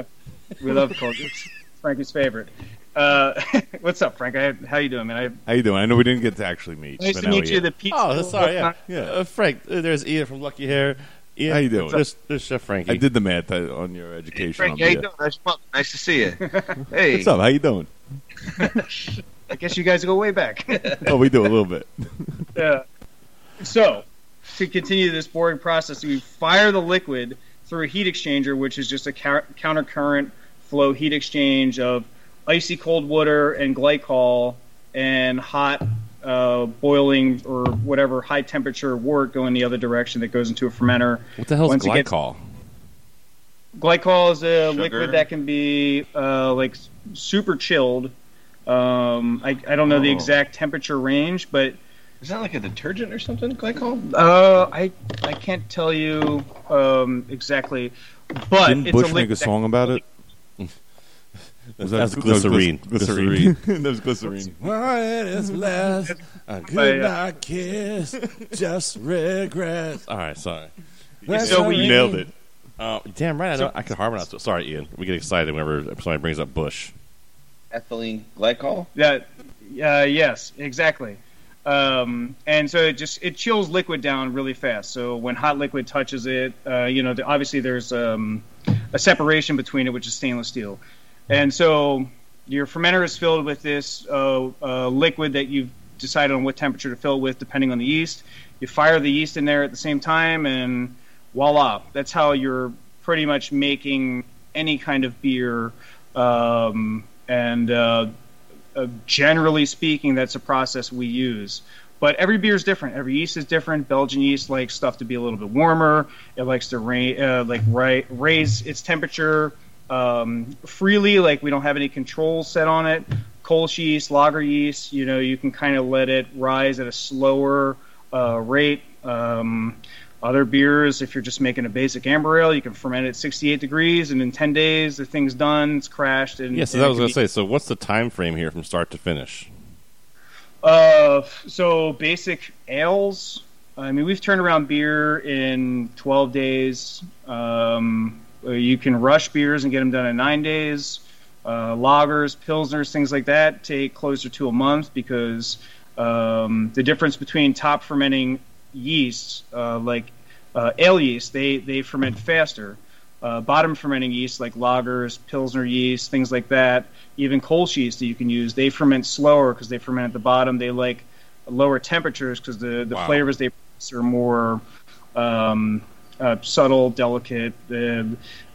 We love cold. It's Frankie's favorite. What's up, Frank? How you doing, man? How you doing? I know we didn't get to actually meet. Nice but to now meet we you. get- The pizza. Oh, sorry, yeah. Yeah. Frank, there's Ian from Lucky Hair. Ian, How you doing? There's Chef Frankie. I did the math on your education. Frank, on how you beer. doing? Nice to see you. Hey, What's up? How you doing? I guess you guys go way back. Oh, we do a little bit. Yeah. So, to continue this boring process, we fire the liquid through a heat exchanger, which is just a countercurrent flow heat exchange of icy cold water and glycol and hot boiling or whatever high temperature wort going the other direction that goes into a fermenter. What the hell is Once it gets- glycol? Glycol is a Sugar. liquid that can be like super chilled. I don't know the exact temperature range, but is that like a detergent or something? Glycol? I can't tell you exactly, but Didn't it's Bush a liquid make a song about it? That's glycerine. Glycerine. That was glycerine. Why it is less a good night kiss, just regrets. All right, sorry. So we nailed it. Damn right, I can harmonize. Sorry, Ian. We get excited whenever somebody brings up Bush. Ethylene glycol? Yes, exactly. And so it chills liquid down really fast. So when hot liquid touches it, obviously there's a separation between it, which is stainless steel. And so your fermenter is filled with this liquid that you've decided on what temperature to fill it with, depending on the yeast. You fire the yeast in there at the same time, and voila. That's how you're pretty much making any kind of beer. Generally speaking, that's a process we use. But every beer is different. Every yeast is different. Belgian yeast likes stuff to be a little bit warmer. It likes to raise its temperature freely. Like we don't have any controls set on it. Kolsch yeast, lager yeast, you can kind of let it rise at a slower rate. Other beers, if you're just making a basic amber ale, you can ferment it at 68 degrees, and in 10 days, the thing's done, it's crashed. And, Yeah, so that was going to say, so what's the time frame here from start to finish? So basic ales, I mean, we've turned around beer in 12 days. You can rush beers and get them done in 9 days. Lagers, pilsners, things like that take closer to a month because the difference between top fermenting yeasts, like ale yeast, they ferment faster. Bottom fermenting yeast, like lagers, pilsner yeast, things like that, even Kolsch yeast that you can use, they ferment slower because they ferment at the bottom. They like lower temperatures because the flavors they produce are more subtle, delicate, and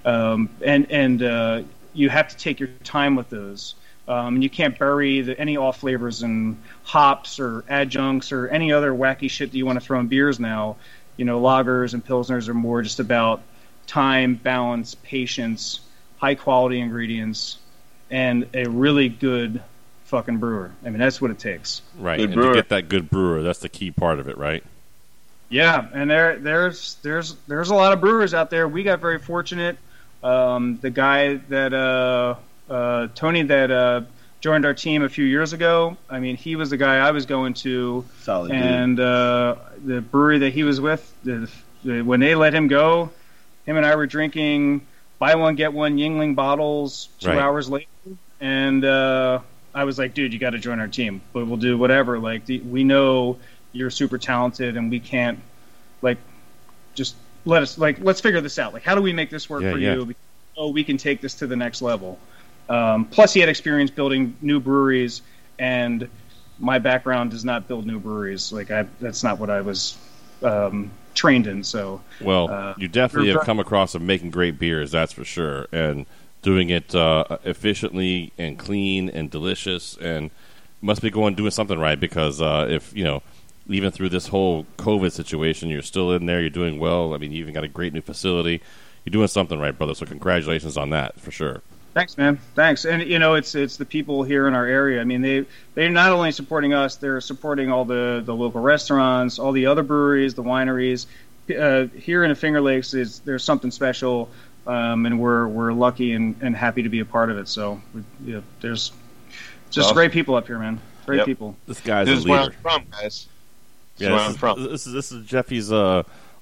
you have to take your time with those. And you can't bury any off flavors in hops or adjuncts or any other wacky shit that you want to throw in beers now. Lagers and pilsners are more just about time, balance, patience, high quality ingredients, and a really good fucking brewer. I mean, that's what it takes. Right, and to get that good brewer, that's the key part of it, right? Yeah, and there's a lot of brewers out there. We got very fortunate. The guy that Tony that joined our team a few years ago. I mean, he was the guy I was going to. Solid and the brewery that he was with, when they let him go, him and I were drinking buy one get one Yingling bottles 2 hours later, and I was like, dude, you got to join our team. But we'll do whatever. Like we know you're super talented, and we can't just let's figure this out. Like, how do we make this work for you? Oh, we can take this to the next level. Plus, he had experience building new breweries, and my background does not build new breweries. That's not what I was trained in. So, you definitely have come across of making great beers, that's for sure, and doing it efficiently and clean and delicious, and must be doing something right because if even through this whole COVID situation, you're still in there, you're doing well. I mean, you even got a great new facility. You're doing something right, brother. So congratulations on that, for sure. Thanks, man. Thanks. And it's the people here in our area. I mean, they're not only supporting us, they're supporting all the local restaurants, all the other breweries, the wineries. Here in the Finger Lakes, there's something special, and we're lucky and happy to be a part of it. So there's just great people up here, man. Great people. This guy's this a is leader. where I'm from, guys. This is Jeffy's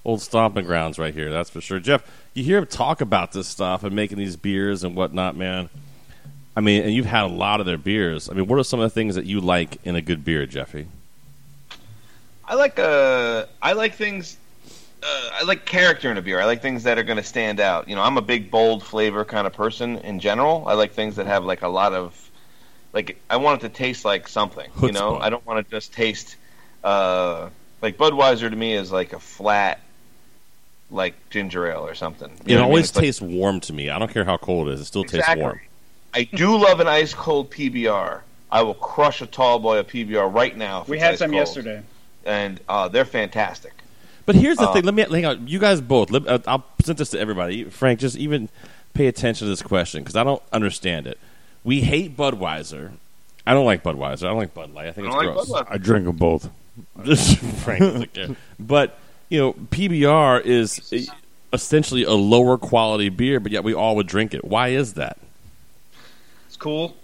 Old stomping grounds right here, that's for sure. Jeff, you hear him talk about this stuff and making these beers and whatnot, man. I mean, and you've had a lot of their beers. I mean, what are some of the things that you like in a good beer, Jeffy? I like things. I like character in a beer. I like things that are going to stand out. You know, I'm a big bold flavor kind of person in general. I like things that have like a lot of, like, I want it to taste like something. You know, I don't want to just taste. Like Budweiser to me is like a flat, like ginger ale or something. It always tastes warm to me. I don't care how cold it is; it still tastes warm. I do love an ice cold PBR. I will crush a tall boy of PBR right now. If we it's had ice some cold. yesterday, and they're fantastic. But here's the thing. Let me hang on. You guys both. I'll present this to everybody. Frank, just even pay attention to this question because I don't understand it. We hate Budweiser. I don't like Budweiser. I don't like Bud Light. I think it's gross. I drink them both. Frank doesn't care. But you know, PBR is essentially a lower quality beer, but yet we all would drink it. Why is that? It's cool.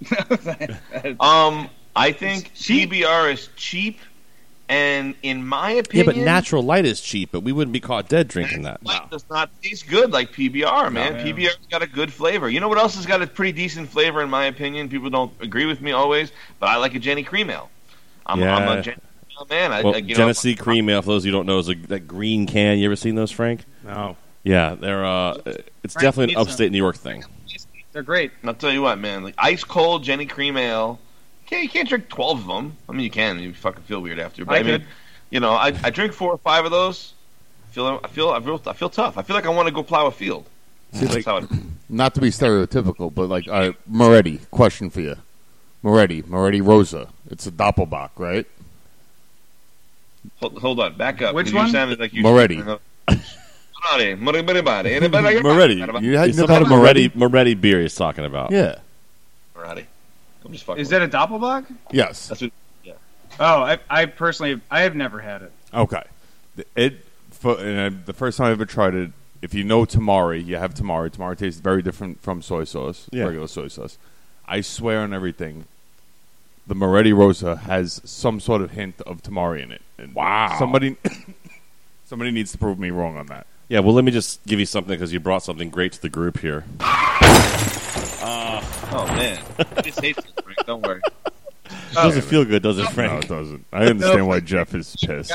I think PBR is cheap. And in my opinion, yeah, but Natural Light is cheap, but we wouldn't be caught dead drinking that. Light does not taste good like PBR, man. No, PBR's got a good flavor. You know what else has got a pretty decent flavor, in my opinion? People don't agree with me always, but I like a Jenny Cream Ale. I'm a Jenny Cream Ale man. Genesee Cream Ale, for those of you who don't know, is that green can. You ever seen those, Frank? No. Yeah, they're. It's definitely an upstate New York thing. They're great. I'll tell you what, man. Like ice cold Jenny Cream Ale. You can't drink 12 of them. I mean, you can. You fucking feel weird after. But I mean, you know, I drink 4 or 5 of those. I feel tough. I feel like I want to go plow a field. See, like, not to be stereotypical, but like Moretti. Question for you, Moretti Rosa. It's a Doppelbock, right? Hold on, back up. Which one? You sounded like you. Moretti. Moretti. You had Moretti beer he's talking about. Yeah. Moretti. I'm just fucking. Is that a Doppelbock? Yes. That's what, yeah. Oh, I personally, I have never had it. Okay. The first time I ever tried it, if you know tamari, you have tamari. Tamari tastes very different from soy sauce, regular soy sauce. I swear on everything, the Moretti Rosa has some sort of hint of tamari in it. And wow. Somebody needs to prove me wrong on that. Yeah, well, let me just give you something because you brought something great to the group here. Oh, man. I just hate this, Frank. Don't worry. It doesn't feel good, does it, Frank? No, it doesn't. I understand why Jeff is pissed.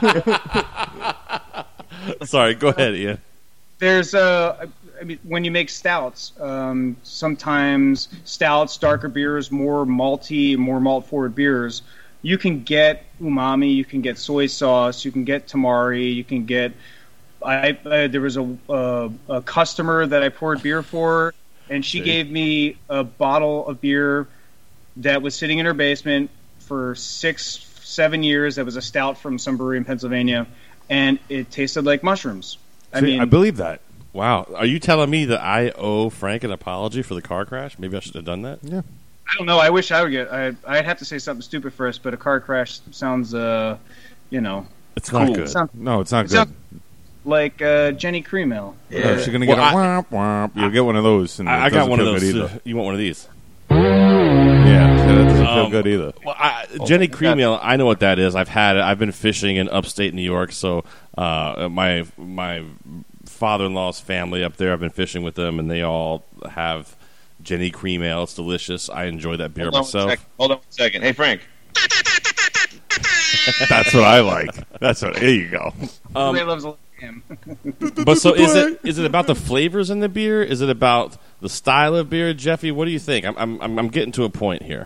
Sorry, go ahead, Ian. There's I mean, when you make stouts, sometimes stouts, darker beers, more malty, more malt-forward beers, you can get umami, you can get soy sauce, you can get tamari, you can get... there was a customer that I poured beer for, and she gave me a bottle of beer that was sitting in her basement for 6-7 years. That was a stout from some brewery in Pennsylvania, and it tasted like mushrooms. I believe that. Wow. Are you telling me that I owe Frank an apology for the car crash? Maybe I should have done that? Yeah. I don't know. I wish I would get... I'd have to say something stupid first, but a car crash sounds, It's not good. No, it's not good. Like Jenny Cream Ale. Yeah. She's going to get a womp womp. You'll get one of those. And I got one of those. You want one of these? Yeah, that doesn't feel good either. Well, Jenny Cream Ale, I know what that is. I've had it. I've been fishing in upstate New York, so my father-in-law's family up there, I've been fishing with them, and they all have Jenny Cream Ale. It's delicious. I enjoy that beer myself. Hold on one second. Hey, Frank. That's what I like. There you go. Everybody loves him. But so is it about the flavors in the beer? Is it about the style of beer, Jeffy? What do you think? I'm getting to a point here.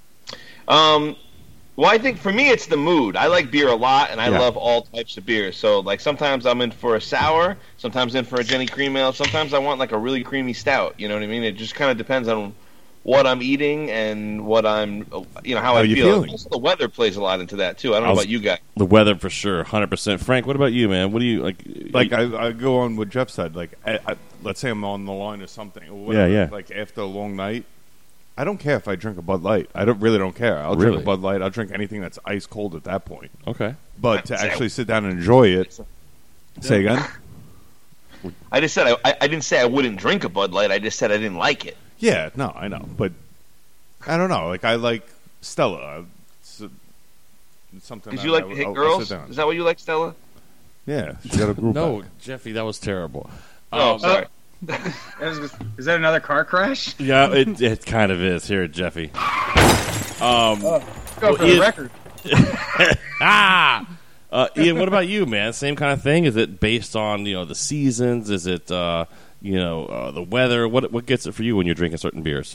Well, I think for me it's the mood. I like beer a lot, and I love all types of beer. So, like, sometimes I'm in for a sour, sometimes in for a Jenny Cream Ale, sometimes I want like a really creamy stout. You know what I mean? It just kind of depends on what I'm eating and what I'm, how I feel. Also, the weather plays a lot into that too. I don't know about you guys. The weather for sure, 100%. Frank, what about you, man? What do you like? Like I go on what Jeff said. Like, let's say I'm on the line or something. Or whatever, yeah. Like after a long night, I don't care if I drink a Bud Light. I really don't care. I'll drink a Bud Light. I'll drink anything that's ice cold at that point. Okay. But to actually sit down and enjoy it. Say again. I just said I didn't say I wouldn't drink a Bud Light. I just said I didn't like it. Yeah, no, I know, but I don't know. Like I like Stella. Something. Because you like to hit girls? Is that what you like, Stella? Yeah, she got a group. No, Jeffy, that was terrible. Oh, sorry. Is that another car crash? Yeah, it kind of is here, Jeffy. Go for the record. Ian, what about you, man? Same kind of thing? Is it based on the seasons? Is it the weather? What gets it for you when you're drinking certain beers?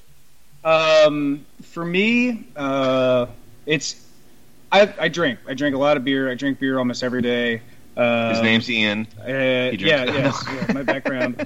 For me, it's I drink a lot of beer. I drink beer almost every day. His name's Ian. My background.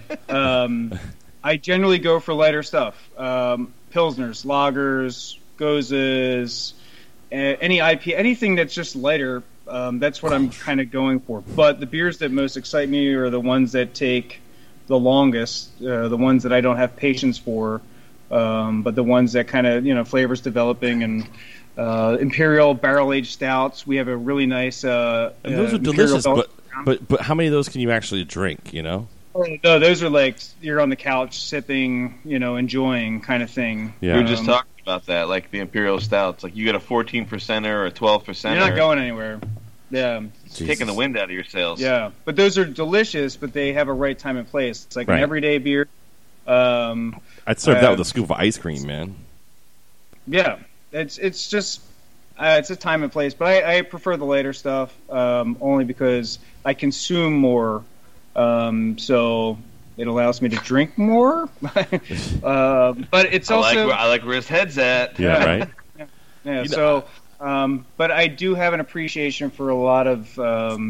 I generally go for lighter stuff. Pilsners, lagers, gozes, any IP, anything that's just lighter. That's what I'm kind of going for. But the beers that most excite me are the ones that take the longest, the ones that I don't have patience for, but the ones that kind of, flavors developing and Imperial barrel-aged stouts. We have a really nice and those are delicious, but how many of those can you actually drink, Oh, no, those are like you're on the couch sipping, enjoying kind of thing. Yeah. We were just talking about that, like the Imperial stouts. Like you get a 14%er or a 12%er. You're not going anywhere. Yeah. It's taking the wind out of your sails. Yeah. But those are delicious, but they have a right time and place. It's like an everyday beer. I'd serve that with a scoop of ice cream, man. Yeah. It's just it's a time and place, but I prefer the later stuff only because I consume more, so it allows me to drink more. But it's also I like where his head's at. Yeah, right. Yeah. So, but I do have an appreciation for a lot of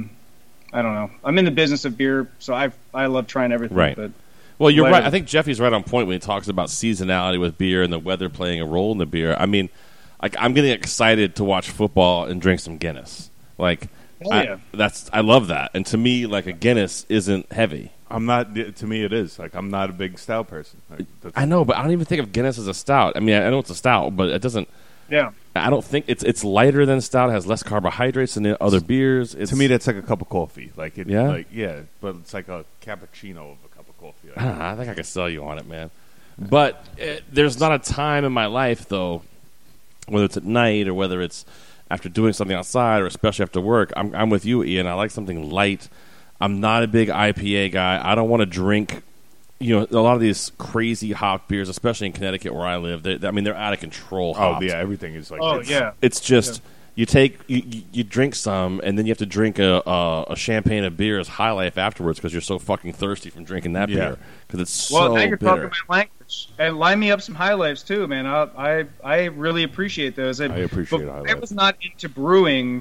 I don't know. I'm in the business of beer, so I love trying everything. Right. But well, you're right. I think Jeffy's right on point when he talks about seasonality with beer and the weather playing a role in the beer. I mean, like I'm getting excited to watch football and drink some Guinness. Like, I love that. And to me, like a Guinness isn't heavy. I'm not. To me, it is. Like I'm not a big stout person. I know, but I don't even think of Guinness as a stout. I mean, I know it's a stout, but it doesn't. Yeah. I don't think it's lighter than stout. It has less carbohydrates than the other beers. To me, that's like a cup of coffee. Like it. Yeah. Like but it's like a cappuccino of a cup of coffee. I think I could sell you on it, man. But there's not a time in my life, though, whether it's at night or whether it's after doing something outside or especially after work. I'm with you, Ian. I like something light. I'm not a big IPA guy. I don't want to drink, a lot of these crazy hop beers, especially in Connecticut where I live. They're out of control. Oh, yeah, everything is like. Oh, yeah. It's just you drink some, and then you have to drink a champagne of beers High Life afterwards because you're so fucking thirsty from drinking that beer because it's so now you're bitter. talking my language. And line me up some High Lifes too, man. I really appreciate those. I appreciate High Life. I was not into brewing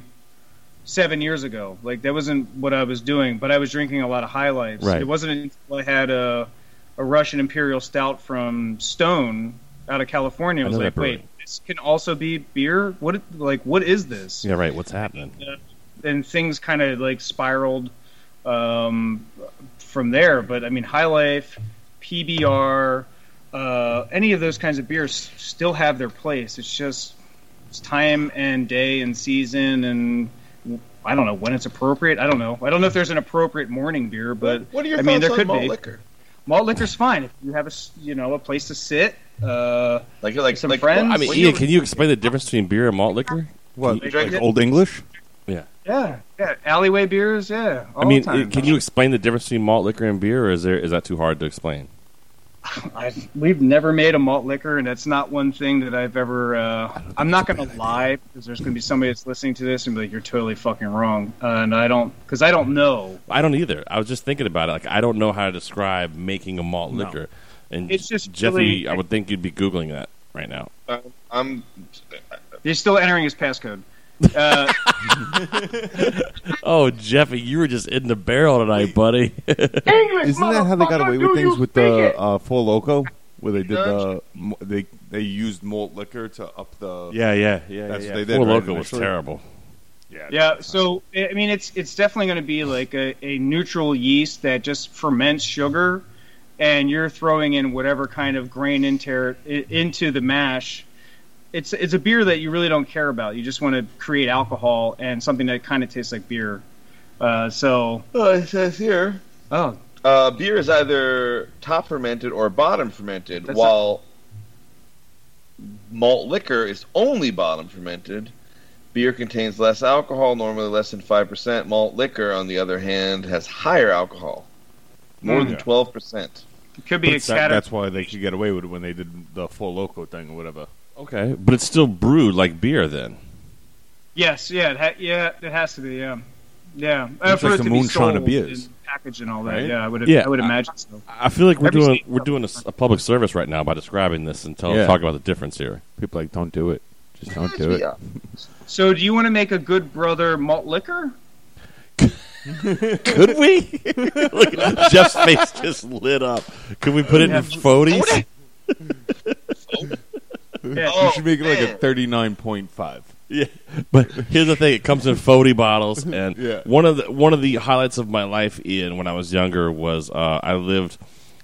7 years ago. Like that wasn't what I was doing, but I was drinking a lot of High Lifes. Right. It wasn't until I had a Russian Imperial Stout from Stone out of California. I was like, wait, this can also be beer? What is this? Yeah, right. What's happening? And things kind of like spiraled from there. But I mean, High Life, PBR, any of those kinds of beers still have their place. It's time and day and season, and I don't know when it's appropriate. I don't know if there's an appropriate morning beer, but what are your thoughts on malt liquor? Malt liquor's fine if you have a place to sit. Like some friends. I mean, Ian, can you explain the difference between beer and malt liquor? What, like Old English? Yeah. Yeah. Alleyway beers. Yeah. I mean, can you explain the difference between malt liquor and beer, or is that too hard to explain? We've never made a malt liquor, and that's not one thing that I've ever. I'm not going to lie because there's going to be somebody that's listening to this and be like, "You're totally fucking wrong," and I don't know. I don't either. I was just thinking about it. Like, I don't know how to describe making a malt liquor, and it's just Jeffy. really, I would think you'd be googling that right now. You're still entering his passcode. Oh, Jeffy, you were just in the barrel tonight, buddy. Isn't that how they got away with things with the Four Loco, where they did they used malt liquor to up the yeah. That's what they did. Four right, Loco was initially? terrible. Yeah. So I mean, it's definitely going to be like a neutral yeast that just ferments sugar, and you're throwing in whatever kind of grain into the mash. It's a beer that you really don't care about. You just want to create alcohol and something that kind of tastes like beer. It says here. Beer is either top fermented or bottom fermented, while malt liquor is only bottom fermented. Beer contains less alcohol, normally less than 5%. Malt liquor, on the other hand, has higher alcohol, more than 12%. It could be a That's why they could get away with it when they did the Four Loko thing or whatever. Okay, but it's still brewed like beer then. Yes, yeah, it has to be, yeah. Yeah. It's For like it the to be moonshine of sold beers. and packaged and all that, Right? yeah, I would Yeah, imagine so. I feel like we're Every doing a public service right now by describing this and Yeah. talk about the difference here. People are like, don't do it. Just don't do it. So do you want to make a Good Brother malt liquor? Could we? Look, Jeff's face just lit up. Could we put it in 40s? You should make it like a 39.5. Yeah, but here's the thing: it comes in 40 bottles, and Yeah. one of the highlights of my life, Ian, when I was younger, was I lived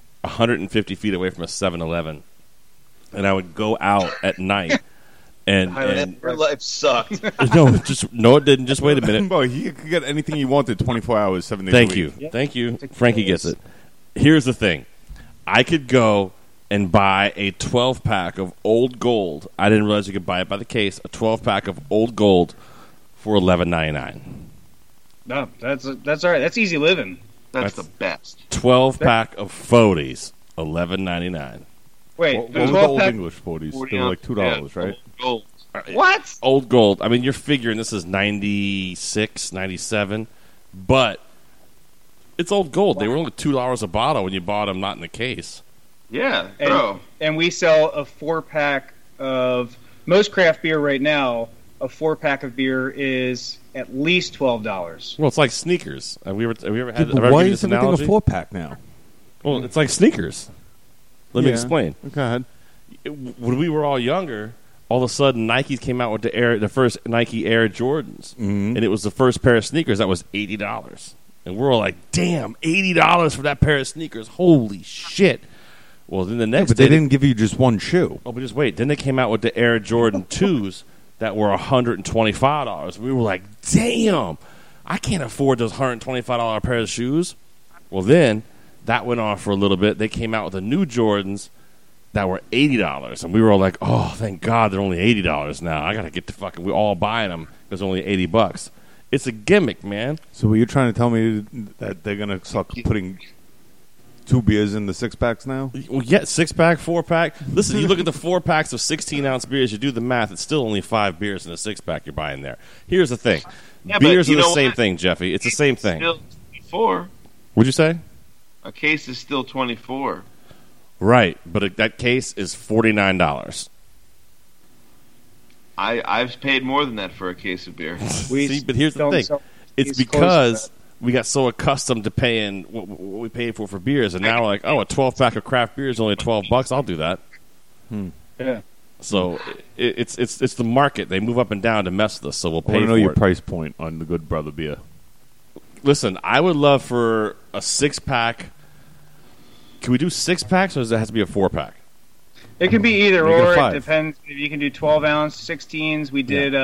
150 feet away from a 7-Eleven, and I would go out at night. And Your life sucked. no, it didn't. Just wait a minute. Boy, he could get anything he wanted 24 hours, 7 days Thank a you. week. Thank you. Frankie gets it. Here's the thing. I could go and buy a 12-pack of Old Gold. I didn't realize you could buy it by the case. A 12-pack of Old Gold for $11.99. No, that's all right. That's easy living. That's the best. 12-pack of 40s, $11.99. Wait, What the were the 12 Old pack? English 40s? They were like $2, right? Gold. What? Old Gold. I mean, you're figuring this is 96, 97, but it's Old Gold. They were only $2 a bottle when you bought them, not in the case. Yeah, bro. And we sell a 4-pack of most craft beer right now. A 4-pack of beer is at least $12. Well, it's like sneakers. Have we ever had? Dude, have I why given you is this everything analogy? a 4-pack now? Well, it's like sneakers. Let me Yeah. explain. Go ahead. When we were all younger, all of a sudden Nikes came out with the first Nike Air Jordans, and it was the first pair of sneakers that was $80, and we're all like, "Damn, $80 for that pair of sneakers! Holy shit!" Well, then the next But day, they didn't give you just one shoe. oh, but just wait. Then they came out with the Air Jordan 2s that were $125. We were like, "Damn, I can't afford those $125 pair of shoes." Well, then that went on for a little bit. They came out with the new Jordans that were $80, and we were all like, "Oh, thank God, they're only $80 now. I gotta get the fucking. We're all buying them because they're only $80. It's a gimmick, man. So were you trying to tell me that they're going to start putting 2 beers in the 6-packs now? Well, yeah, 6-pack, 4-pack. Listen, you look at the 4-packs of 16-ounce beers. You do the math. It's still only 5 beers in a 6-pack you're buying there. Here's the thing: Yeah, but beers are you the know same what? thing, Jeffy. It's the same thing. Still 24. What'd you say? A case is still 24. Right, but that case is $49. I've paid more than that for a case of beer. See, but here's the don't thing: sell it's these close to because we got so accustomed to paying what we paid for beers, and now we're like, oh, a 12-pack of craft beer is only $12. I'll do that. Yeah. So it's the market. They move up and down to mess with us, so we'll I pay want to for know your it. price point on the Good Brother beer. Listen, I would love for a 6-pack. Can we do 6-packs, or does it have to be a 4-pack? It can be either Make it a or. It 5. depends. If you can do 12-ounce, 16s. We did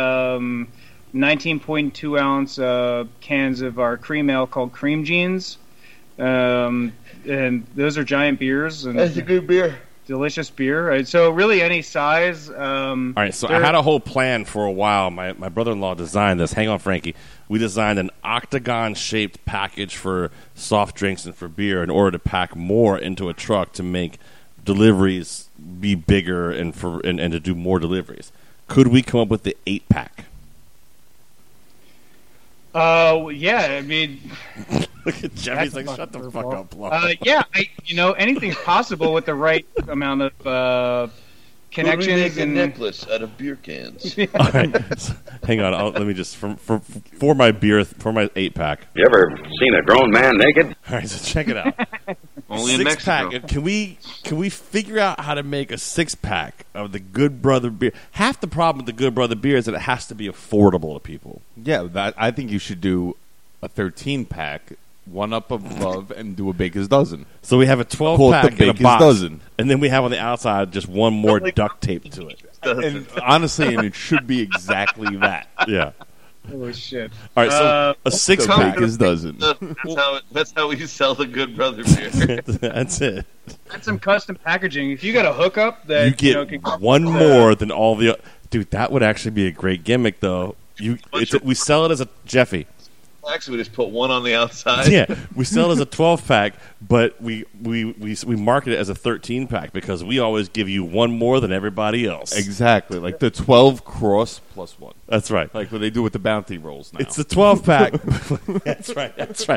19.2-ounce cans of our cream ale called Cream Jeans. And those are giant beers. And That's a good beer. Delicious beer. Right? So really any size. All right, so I had a whole plan for a while. My brother-in-law designed this. Hang on, Frankie. We designed an octagon-shaped package for soft drinks and for beer in order to pack more into a truck to make deliveries be bigger and to do more deliveries. Could we come up with the 8-pack? Yeah, I mean... Look at Jeffy's like, shut the fuck up, Flo. Yeah, anything's possible with the right amount of connections. Could we make a and necklace out of beer cans? All right, so, hang on. Let me just for my 8-pack. You ever seen a grown man naked? All right, so check it out. Only in Mexico. 6-pack. Can we figure out how to make a 6-pack of the Good Brother beer? Half the problem with the Good Brother beer is that it has to be affordable to people. Yeah, I think you should do a 13-pack, one up above, and do a Baker's Dozen. So we have a 12-pack in a Baker's box, Dozen. and then we have on the outside just one more duct tape to it. And honestly, and it should be exactly that. Yeah. Oh shit! All right, so a 6-pack Baker's Dozen. That's how we sell the Good Brother beer. That's it. That's some custom packaging. If you got a hookup that You get can one more than all the. Dude, that would actually be a great gimmick, though. We sell it as a Jeffy. Actually, we just put one on the outside. Yeah, we sell it as a 12-pack, but we market it as a 13-pack because we always give you one more than everybody else. Exactly, like the 12 cross plus one. That's right. Like what they do with the bounty rolls now. It's the 12-pack. That's right.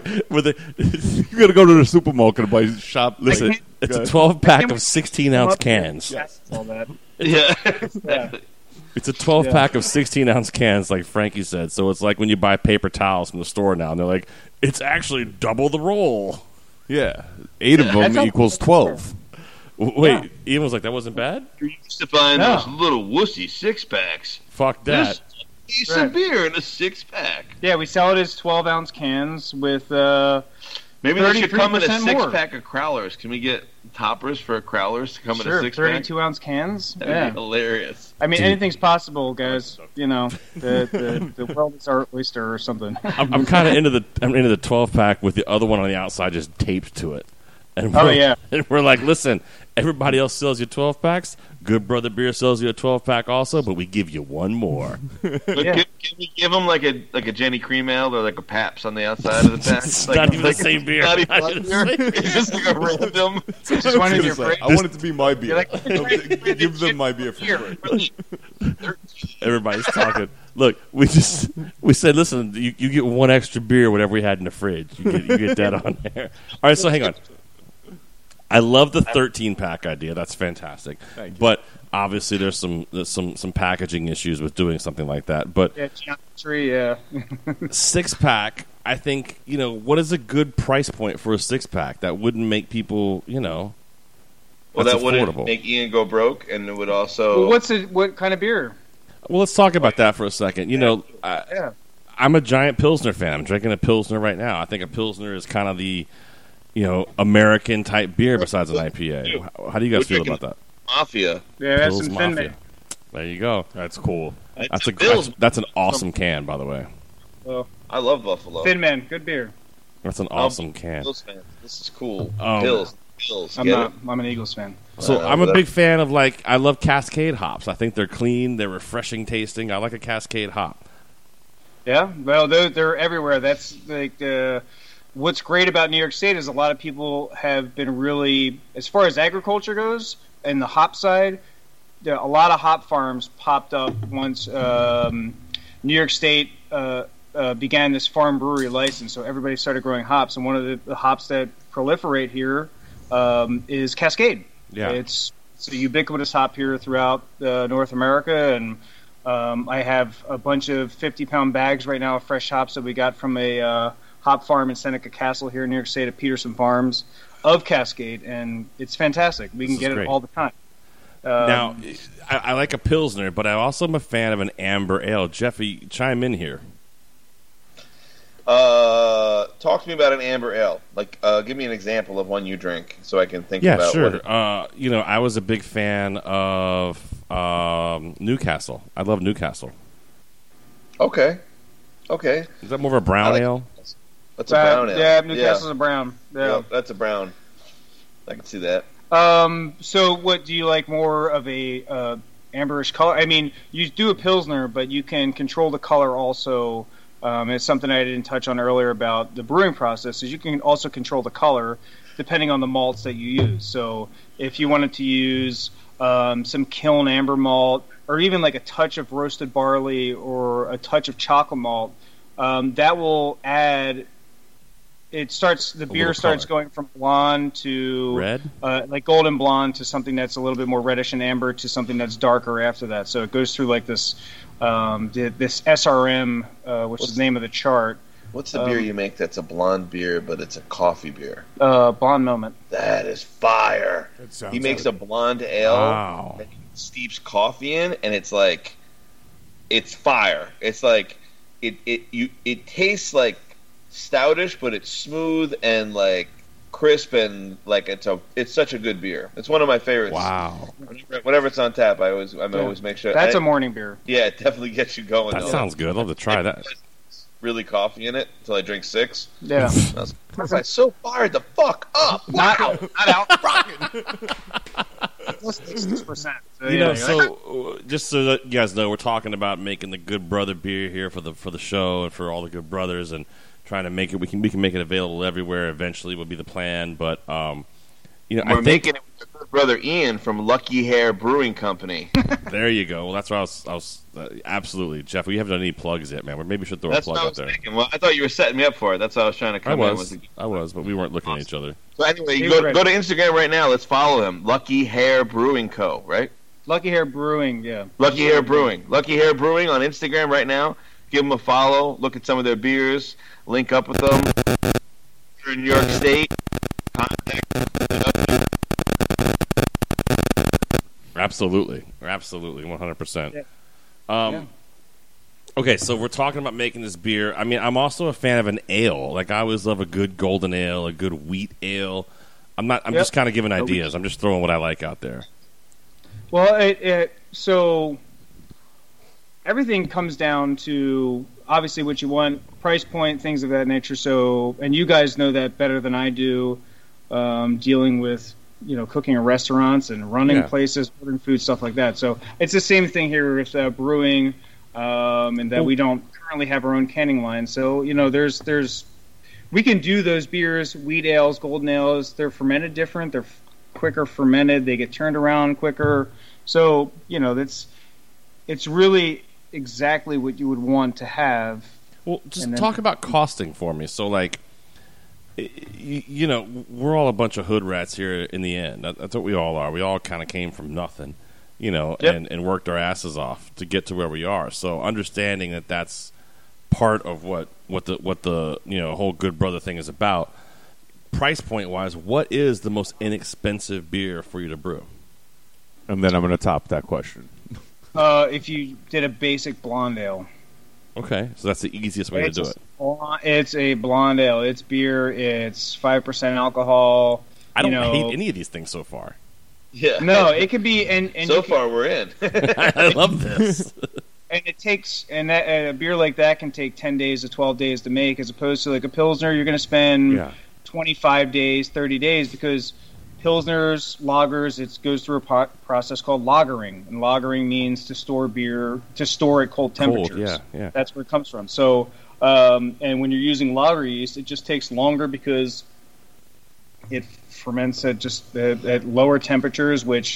You're gonna go to the supermarket and buy shop. Listen, it's a 12-pack of 16-ounce cans. Yes, all that. Yeah. It's a 12-pack of 16-ounce cans, like Frankie said. So it's like when you buy paper towels from the store now, and they're like, it's actually double the roll. Yeah, 8 of them equals 12. Wait, Ian was like, that wasn't bad? You're used to buying those little wussy 6-packs. Fuck that. This decent beer in a 6-pack. Yeah, we sell it as 12-ounce cans with maybe they should come in a 6-pack of Crowlers. Can we get toppers for Crowlers to come in a 6-pack? 32-ounce cans. That'd be hilarious. I mean, anything's possible, guys. You know, the world is our oyster or something. I'm kind of into the 12-pack with the other one on the outside just taped to it. And and we're like, listen, everybody else sells you 12-packs. Good Brother Beer sells you a 12-pack also, but we give you one more. But can we give them like a Jenny Cream Ale or like a Pabst on the outside of the pack? It's not even the same beer. Not even it's just like a random. Just one of your I want it to be my beer. Give them my beer for free. Everybody's talking. Look, we said, listen, you get one extra beer, whatever we had in the fridge. You get that on there. All right, so hang on. I love the 13-pack idea. That's fantastic. But obviously, there's some packaging issues with doing something like that. But geometry, 6-pack, I think, what is a good price point for a 6-pack that wouldn't make people, Well, that wouldn't make Ian go broke, and it would also. Well, what kind of beer? Well, let's talk about that for a second. I'm a giant Pilsner fan. I'm drinking a Pilsner right now. I think a Pilsner is kind of the American type beer besides an IPA. How do you guys feel about that? Mafia. Yeah, that's some Mafia. There you go. That's cool. That's an awesome can, by the way. Well, I love Buffalo. Thin Man, good beer. That's an awesome can. Bills fan. This is cool. Bills. I'm an Eagles fan. So I'm a big fan of I love Cascade hops. I think they're clean, they're refreshing tasting. I like a Cascade hop. Yeah, well, they're everywhere. That's what's great about New York State is a lot of people have been really, as far as agriculture goes, and the hop side, a lot of hop farms popped up once New York State began this farm brewery license. So everybody started growing hops, and one of the hops that proliferate here is Cascade. Yeah, it's a ubiquitous hop here throughout North America, and I have a bunch of 50-pound bags right now of fresh hops that we got from a hop farm in Seneca Castle here in New York State at Peterson Farms of Cascade, and it's fantastic. We can get it all the time. Now, I like a Pilsner, but I also am a fan of an amber ale. Jeffy, chime in here. Talk to me about an amber ale. Give me an example of one you drink so I can think about. Yeah, sure. I was a big fan of Newcastle. I love Newcastle. Okay. Is that more of a brown ale? That's a brown ale. Yeah, Newcastle's a brown. Yeah, that's a brown. I can see that. So what do you like more of a amberish color? I mean, you do a Pilsner, but you can control the color also. It's something I didn't touch on earlier about the brewing process, is you can also control the color depending on the malts that you use. So if you wanted to use some kiln amber malt, or even like a touch of roasted barley or a touch of chocolate malt, that will add. The beer starts going from blonde to red, like golden blonde, to something that's a little bit more reddish and amber, to something that's darker after that. So it goes through like this SRM, which is the name of the chart. What's the beer you make that's a blonde beer, but it's a coffee beer? Blonde Moment. That is fire. He makes a blonde ale that he steeps coffee in, and it's fire. It's like it tastes like stoutish, but it's smooth and crisp, and it's such a good beer. It's one of my favorites. Wow. Whenever it's on tap, I always make sure. That's a morning beer. Yeah, it definitely gets you going. That sounds good. I'd love to try that. Really coffee in it until I drink 6. Yeah. I was so fired the fuck up. Wow. Not out. Rocking. plus 6%. So just so that you guys know, we're talking about making the Good Brother beer here for the show and for all the Good Brothers, and trying to make it. We can make it available everywhere. Eventually, would be the plan. But we're making it with Good Brother Ian from Lucky Hair Brewing Company. There you go. Well, that's where I was absolutely, Jeff. We haven't done any plugs yet, man. We maybe should throw a plug up there. Thinking. Well, I thought you were setting me up for it. That's why I was trying to come in. I was, but we weren't looking at each other. So anyway, you go to Instagram right now. Let's follow him. Lucky Hair Brewing Co. Right? Lucky Hair Brewing, yeah. Lucky Hair Brewing on Instagram right now. Give them a follow. Look at some of their beers. Link up with them. If you're in New York State, contact them. Absolutely, 100%. Okay, so we're talking about making this beer. I mean, I'm also a fan of an ale. Like, I always love a good golden ale, a good wheat ale. I'm just kind of giving ideas. I'm just throwing what I like out there. Well, so everything comes down to obviously what you want, price point, things of that nature. So, and you guys know that better than I do, dealing with cooking in restaurants and running places, ordering food, stuff like that. So it's the same thing here with brewing, and that we don't currently have our own canning line. So there's we can do those beers, wheat ales, golden ales. They're fermented different. They're quicker fermented. They get turned around quicker. So it's really exactly what you would want to have. Well, just talk about costing for me. So like, we're all a bunch of hood rats here in the end. That's what we all are. We all kind of came from nothing, and worked our asses off to get to where we are. So understanding that that's part of what the whole Good Brother thing is about. Price point wise, what is the most inexpensive beer for you to brew? And then I'm going to top that question. If you did a basic blonde ale. Okay, so that's the easiest way to do it. It's a blonde ale. It's beer. It's 5% alcohol. I don't hate any of these things so far. Yeah. No, it could be. And so far we're in. I love this. And it takes, a beer like that can take 10 days to 12 days to make, as opposed to like a Pilsner, you're going to spend 25 days, 30 days, because Pilsners, lagers, it goes through a process called lagering. And lagering means to store beer, to store at cold temperatures. Yeah. That's where it comes from. So, and when you're using lager yeast, it just takes longer because it ferments at lower temperatures, which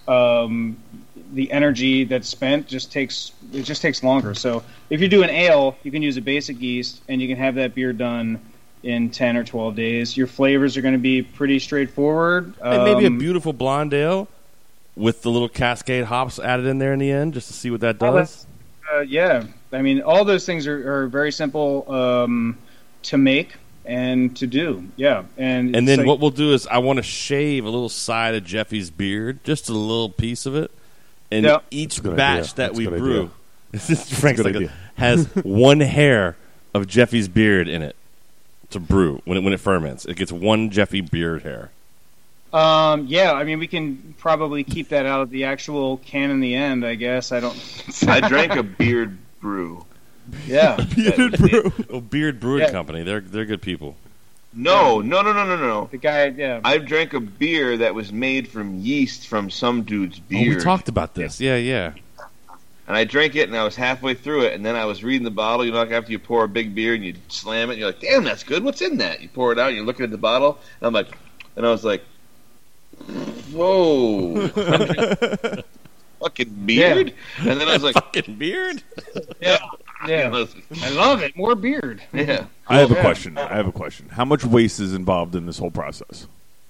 the energy that's spent just takes longer. So if you do an ale, you can use a basic yeast, and you can have that beer done in 10 or 12 days. Your flavors are going to be pretty straightforward. And maybe a beautiful blonde ale with the little Cascade hops added in there in the end, just to see what that does. Yeah. I mean, all those things are very simple to make and to do. Yeah. And then what we'll do is I want to shave a little side of Jeffy's beard, just a little piece of it. And each batch that we brew, Frank's has one hair of Jeffy's beard in it to brew when it ferments. It gets one Jeffy beard hair. Yeah, I mean, we can probably keep that out of the actual can in the end, I guess. I drank a beard brew. Yeah. Bearded Brew. Beard Brewing Company. They're good people. No. The guy, yeah. I drank a beer that was made from yeast from some dude's beard. Oh, we talked about this. Yeah. And I drank it, and I was halfway through it, and then I was reading the bottle. Like after you pour a big beer and you slam it, and you're like, "Damn, that's good. What's in that?" You pour it out, and you're looking at the bottle, and I was like, "Whoa, fucking beard!" Yeah. And then I was like, "Fucking beard." Yeah. I love it. More beard. Yeah. I have a question. How much waste is involved in this whole process?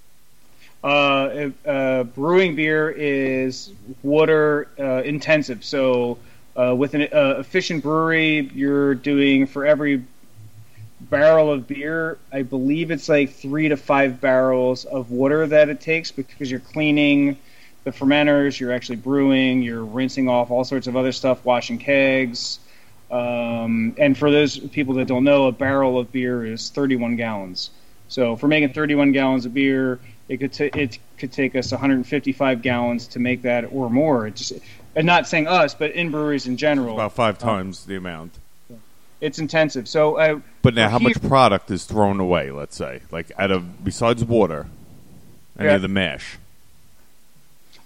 Brewing beer is water intensive. So with an efficient brewery, you're doing, for every barrel of beer, I believe it's like 3 to 5 barrels of water that it takes, because you're cleaning the fermenters, you're actually brewing, you're rinsing off all sorts of other stuff, washing kegs. And for those people that don't know, a barrel of beer is 31 gallons. So for making 31 gallons of beer, it could take us 155 gallons to make that or more. And not saying us, but in breweries in general. About 5 times the amount. It's intensive. So, but now, how much product is thrown away? Let's say, besides water, any of the mash.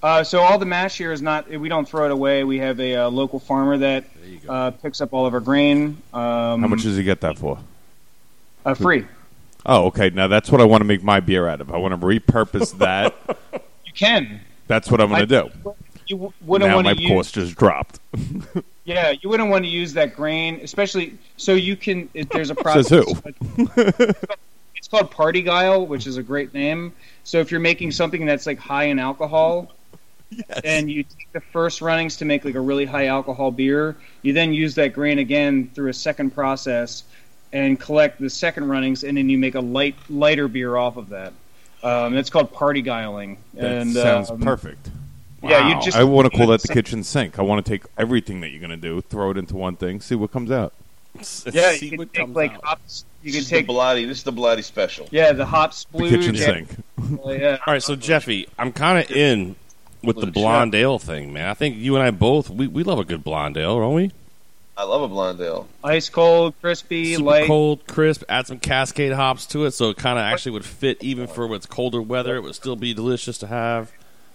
So all the mash here is not. We don't throw it away. We have a local farmer that picks up all of our grain. How much does he get that for? Free. Oh, okay. Now that's what I want to make my beer out of. I want to repurpose that. You can. That's what I'm going to do. You wouldn't now want my to cost just dropped. Yeah, you wouldn't want to use that grain, especially so you can. There's a process. Says who? It's called Party Guile, which is a great name. So if you're making something that's like high in alcohol, and you take the first runnings to make like a really high alcohol beer, you then use that grain again through a second process and collect the second runnings, and then you make a lighter beer off of that. That's called Party Guiling. That sounds perfect. Wow. Yeah, I want to call that the kitchen sink. I want to take everything that you're going to do, throw it into one thing, see what comes out. Yeah, you can take like hops. You can take Bilotti. This is the Bilotti special. Yeah, the hop splooge. The kitchen sink. Yeah. All right, so Jeffy, I'm kind of in with the blonde ale thing, man. I think you and I both we love a good blonde ale, don't we? I love a blonde ale. Ice cold, crispy, Super light. cold, crisp. Add some Cascade hops to it, so it kind of actually would fit even for when it's colder weather. It would still be delicious to have.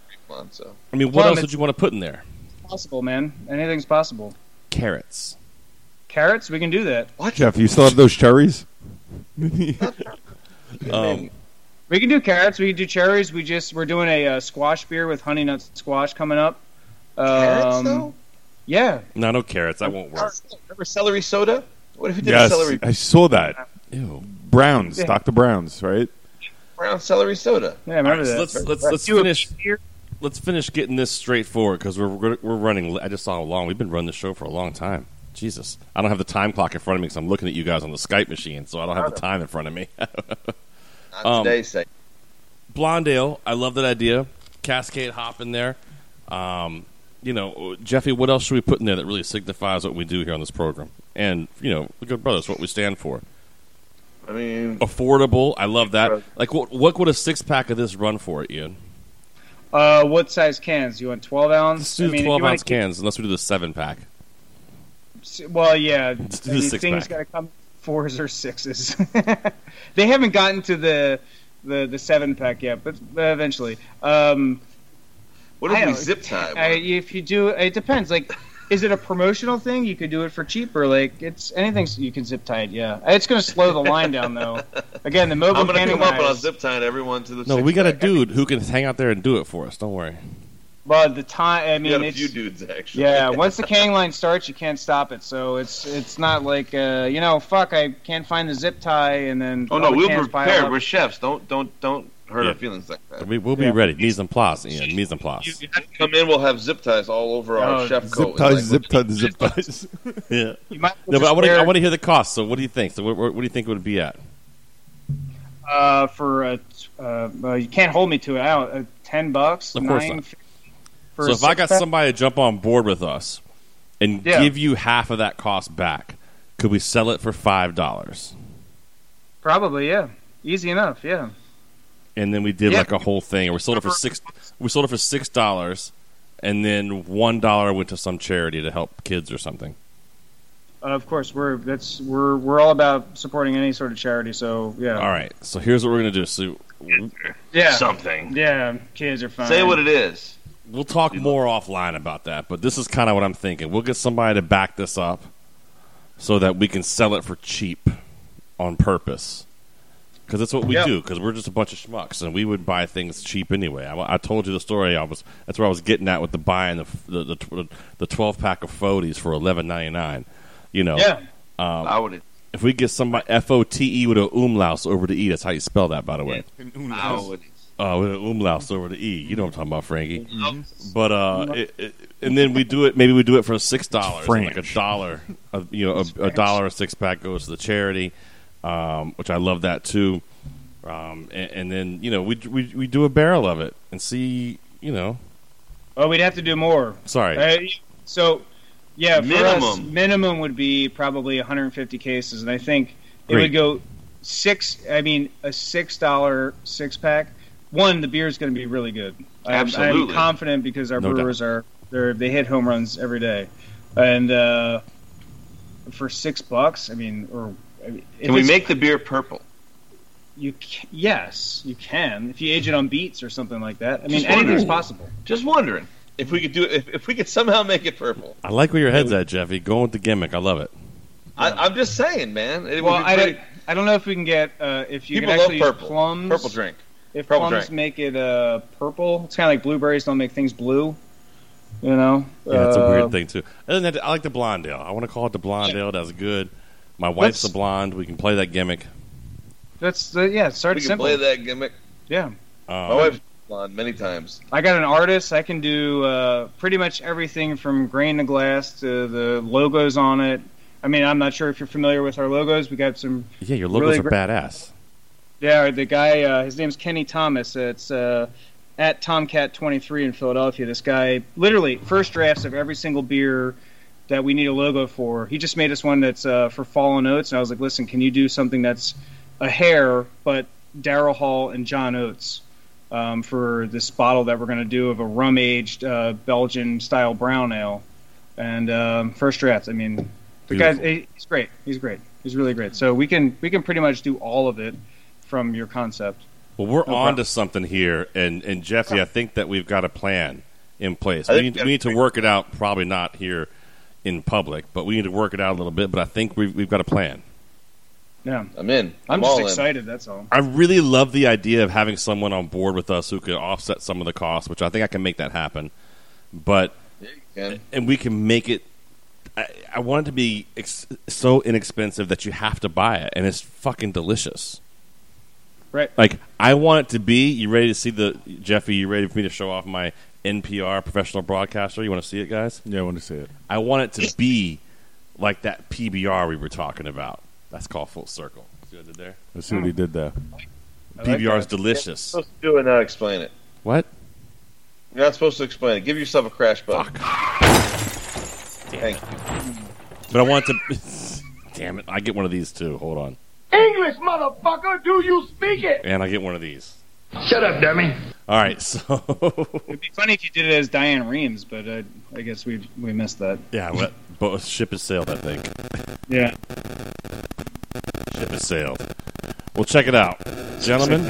I mean, what else would you want to put in there? Possible, man. Anything's possible. Carrots. Carrots? We can do that. What? Jeff, you still have those cherries? We can do carrots. We can do cherries. We're doing a squash beer with honey nut squash coming up. Carrots, though? Yeah. No carrots. That won't work. Remember celery soda? What if we did Yes, celery? I saw that. Ew. Browns, Yeah. Dr. Brown's, right? Brown celery soda. Yeah, I remember All right, that. so let's finish. Let's finish getting this straightforward because we're running. I just saw how long we've been running the show for a long time. Jesus, I don't have the time clock in front of me because I'm looking at you guys on the Skype machine, so I don't have the time in front of me. Not today's say. Blonde ale, I love that idea. Cascade hop in there. Jeffy, what else should we put in there that really signifies what we do here on this program? And the Good Brothers, what we stand for. I mean, affordable. I love that. Like, what would a 6-pack of this run for, Ian? What size cans? You want 12 ounce? Let's do 12-ounce cans, unless we do the 7-pack. Well, yeah. Let's do the 6-pack. Things got to come 4s or 6s. They haven't gotten to the 7-pack yet, but eventually. What if we zip tie? If you do, it depends. Like, is it a promotional thing? You could do it for cheaper. Like, it's anything you can zip tie it. Yeah, it's going to slow the line down though. Again, the mobile. I'm going to canning come up and I'll lines- zip tie everyone to the. No, we got a dude who can hang out there and do it for us. Don't worry. Well, the time. I mean, We got a it's few dudes actually. yeah. Once the canning line starts, you can't stop it. So it's not like fuck, I can't find the zip tie, and then Oh all no, the we'll cans be pile prepared. up. We're chefs. Don't hurt Yeah. our feelings like that. We'll be ready. Mise en place, Ian. Mise en place. You have to come in. We'll have zip ties all over our chef coat. Zip ties. Yeah. You might No, but I just wear- want to hear the cost. So, what do you think? So, what do you think it would be at? You can't hold me to it. I don't, $10. Of course $9 not. for So, a if I got 6-pack? somebody to jump on board with us and Yeah. give you half of that cost back, could we sell it for $5? Probably, yeah. Easy enough, yeah. And then we did Yeah. like a whole thing, and we sold it for $6, and then $1 went to some charity to help kids or something. Of course, we're all about supporting any sort of charity. So yeah. All right. So here's what we're gonna do. So Yeah. Something. Yeah, kids are fine. Say what it is. we'll talk more offline about that, but this is kind of what I'm thinking. We'll get somebody to back this up so that we can sell it for cheap on purpose. Because that's what we Yeah. do. Because we're just a bunch of schmucks, and we would buy things cheap anyway. I told you the story. That's where I was getting at with the buying the 12-pack of Foties for $11.99. Yeah. I would. If we get somebody FOTE with a umlaut over the E, that's how you spell that, by the way. I would. With an umlaut over the E. You know what I'm talking about, Frankie. But and then we do it. Maybe we do it for $6, and like $1. A $1 a 6-pack goes to the charity, which I love that too. And then we do a barrel of it and see. Oh, we'd have to do more. Sorry. Yeah, for us, Minimum. minimum would be probably 150 cases, and I think it Great. would go a $6 6-pack. One, the beer is going to be really good. Absolutely. I'm confident because our No brewers they hit home runs every day, and for $6, Can we make the beer purple? Yes, you can. If you age it on beets or something like that. I mean, Just anything's wondering. possible. Just wondering if we could do it. If we could somehow make it purple. I like where your head's at, Jeffy. Going with the gimmick. I love it. I'm just saying, man. It Well, would be pretty- I don't know if we can get if you People can actually love use purple. plums. Purple drink. If Purple plums drink. make it purple, it's kind of like blueberries don't make things blue. You know. Yeah, that's a weird thing too. Other than that, I like the Blondale. I want to call it the Blondale. That's good. My wife's a blonde. We can play that gimmick. Start We can simple. play that gimmick. Yeah. My wife's blonde many times. I got an artist. I can do pretty much everything from grain to glass to the logos on it. I mean, I'm not sure if you're familiar with our logos. We got some. Yeah, your logos are badass. Yeah, the guy, his name's Kenny Thomas. It's at Tomcat23 in Philadelphia. This guy, literally, first drafts of every single beer that we need a logo for. He just made us one that's for Fallen Oats, and I was like, listen, can you do something that's a hair, but Daryl Hall and John Oates for this bottle that we're going to do of a rum-aged Belgian-style brown ale. And first draft, I mean, the guy, he's great. He's great. He's really great. So we can pretty much do all of it from your concept. Well, we're on to something here, and Jeffy, I think that we've got a plan in place. We need to work it out, probably not here in public, but we need to work it out a little bit, but I think we've got a plan. Yeah. I'm in. I'm all just in. excited, that's all. I really love the idea of having someone on board with us who could offset some of the costs, which I think I can make that happen. But and we can make it. I want it to be so inexpensive that you have to buy it, and it's fucking delicious. Right. Like, I want it to be. You ready to see Jeffy? You ready for me to show off my NPR professional broadcaster? You want to see it, guys? Yeah, I want to see it. I want it to be like that PBR we were talking about. That's called Full Circle. See what I did there? Let's see what he did there. PBR is delicious. You're supposed to do it, not explain it. What? You're not supposed to explain it. Give yourself a crash button. Thank you. But I want to. Damn it! I get one of these too. Hold on. English, motherfucker, do you speak it? And I get one of these. Shut up, dummy. All right, so It'd be funny if you did it as Diane Reeves, but I guess we missed that. yeah, but ship has sailed. I think. Yeah. Ship has sailed. Well, check it out, gentlemen.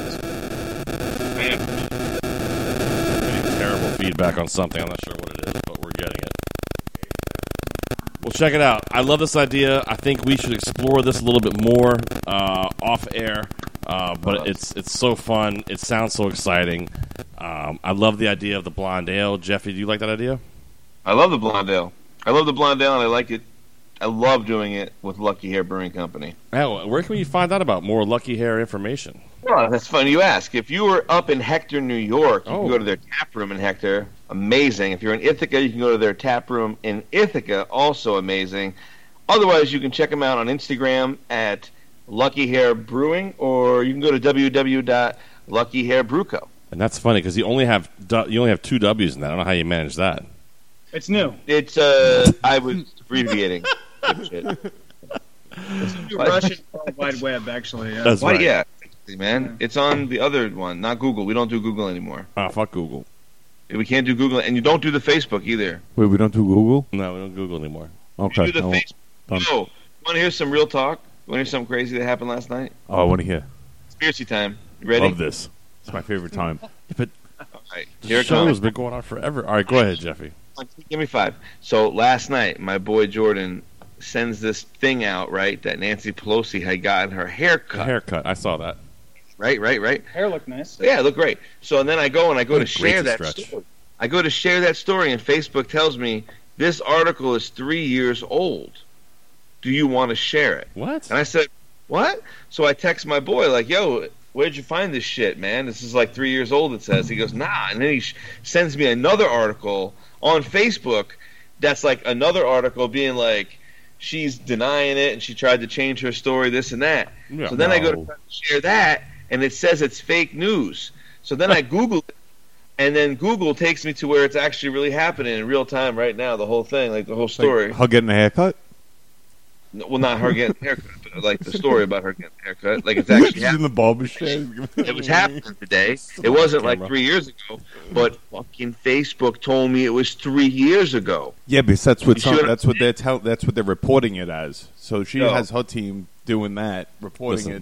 Getting terrible feedback on something. I'm not sure what it is, but we're getting it. Well, check it out. I love this idea. I think we should explore this a little bit more off air. But it's so fun. It sounds so exciting. I love the idea of the blonde ale. Jeffy, do you like that idea? I love the blonde ale. I love the blonde ale, and I like it. I love doing it with Lucky Hair Brewing Company. Hell, where can we find out about more Lucky Hair information? Well, that's funny you ask. If you were up in Hector, New York, you can go to their tap room in Hector. Amazing. If you're in Ithaca, you can go to their tap room in Ithaca. Also amazing. Otherwise, you can check them out on Instagram at Lucky Hair Brewing, or you can go to www.luckyhairbrewco. And that's funny because you only have 2 W's in that. I don't know how you manage that. It's new. It's I was abbreviating. It's the Russian World Wide Web, actually. That's right. Yeah, man. It's on the other one, not Google. We don't do Google anymore. Oh, fuck Google. We can't do Google, and you don't do the Facebook either. Wait, we don't do Google? No, we don't Google anymore. Okay. You do the Facebook. Oh, want to hear some real talk? Want to hear something crazy that happened last night? Oh, I want to hear. Conspiracy time. You ready? Love this. It's my favorite time. But all right, the here it show comes. has been going on forever. All right, go ahead, Jeffy. Give me 5. So last night, my boy Jordan sends this thing out, right, that Nancy Pelosi had gotten her hair cut. Haircut. I saw that. Right. Hair looked nice. Yeah, it looked great. So then I go to share that stretch. story. I go to share that story, and Facebook tells me this article is 3 years old. Do you want to share it? What? And I said, what? So I text my boy, like, yo, where'd you find this shit, man? This is like 3 years old, it says. He goes, nah. And then he sends me another article on Facebook that's like another article being like, she's denying it and she tried to change her story, this and that. Yeah, so then I go to try to share that, and it says it's fake news. So then I Google it, and then Google takes me to where it's actually really happening in real time right now, the whole thing, like the whole story. Like her getting a haircut? Well, not her getting a haircut, but like the story about her getting a haircut. Like it's actually She's in happening. the barber shop. It was happening today. It wasn't like 3 years ago, but fucking Facebook told me it was 3 years ago. Yeah, because that's what You see that's what they're reporting it as. So she No. has her team doing that, reporting Listen, it.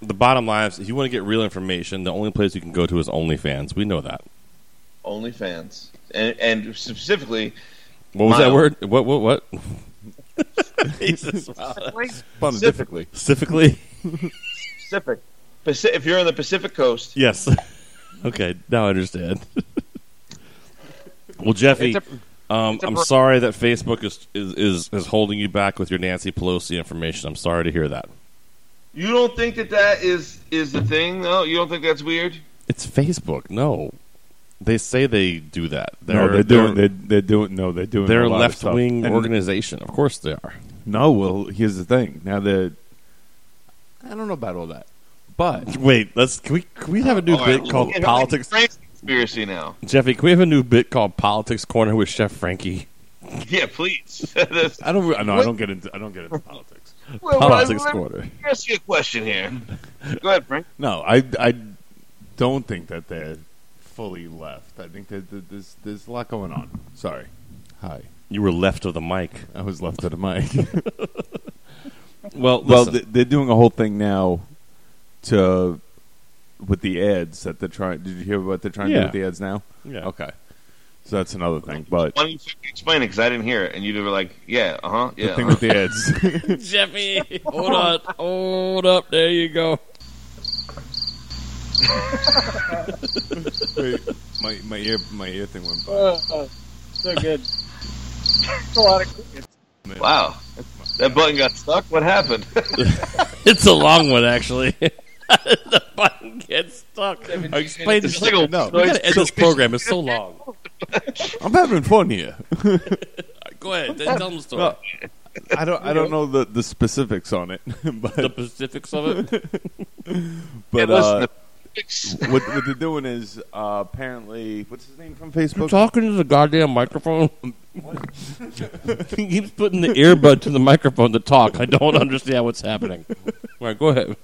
the bottom line is, if you want to get real information, the only place you can go to is OnlyFans. We know that. OnlyFans, and specifically, what was that word? What? Jesus. Specifically. Specifically. Pacific. If you're on the Pacific Coast. Yes. Okay, now I understand. Well, Jeffy, I'm sorry that Facebook is holding you back with your Nancy Pelosi information. I'm sorry to hear that. You don't think that is the thing, though? You don't think that's weird? It's Facebook. No. They say they do that. They're doing They're a a lot of stuff. left-wing And- organization. Of course they are. No, well, here's the thing. Now I don't know about all that, but wait, can we have a new bit called Politics? Conspiracy now. Jeffy, can we have a new bit called Politics Corner with Chef Frankie? Yeah, please. I don't get into politics. Politics Corner. Let me ask you a question here. Go ahead, Frank. No, I don't think that they're fully left. I think that there's a lot going on. Sorry. Hi. You were left of the mic. I was left of the mic. Well, they're doing a whole thing now with the ads that they're trying. Did you hear what they're trying to do with the ads now? Yeah. Okay. So that's another thing. But Why don't you explain it? Because I didn't hear it, and you were like, "Yeah, yeah." the thing with the ads. Jeffy, hold up. There you go. Wait, my ear thing went by. So good. It's a lot of crickets. Wow, that button got stuck. What happened? It's a long one, actually. The button gets stuck. Explain this. Like a- No, we gotta end this program. It's so long. I'm having fun here. Go ahead. Tell them the story. No, I don't know the specifics on it, but The specifics of it. but listen, what they're doing is apparently, what's his name from Facebook? You're talking to the goddamn microphone. He keeps putting the earbud to the microphone to talk. I don't understand what's happening. All right, go ahead.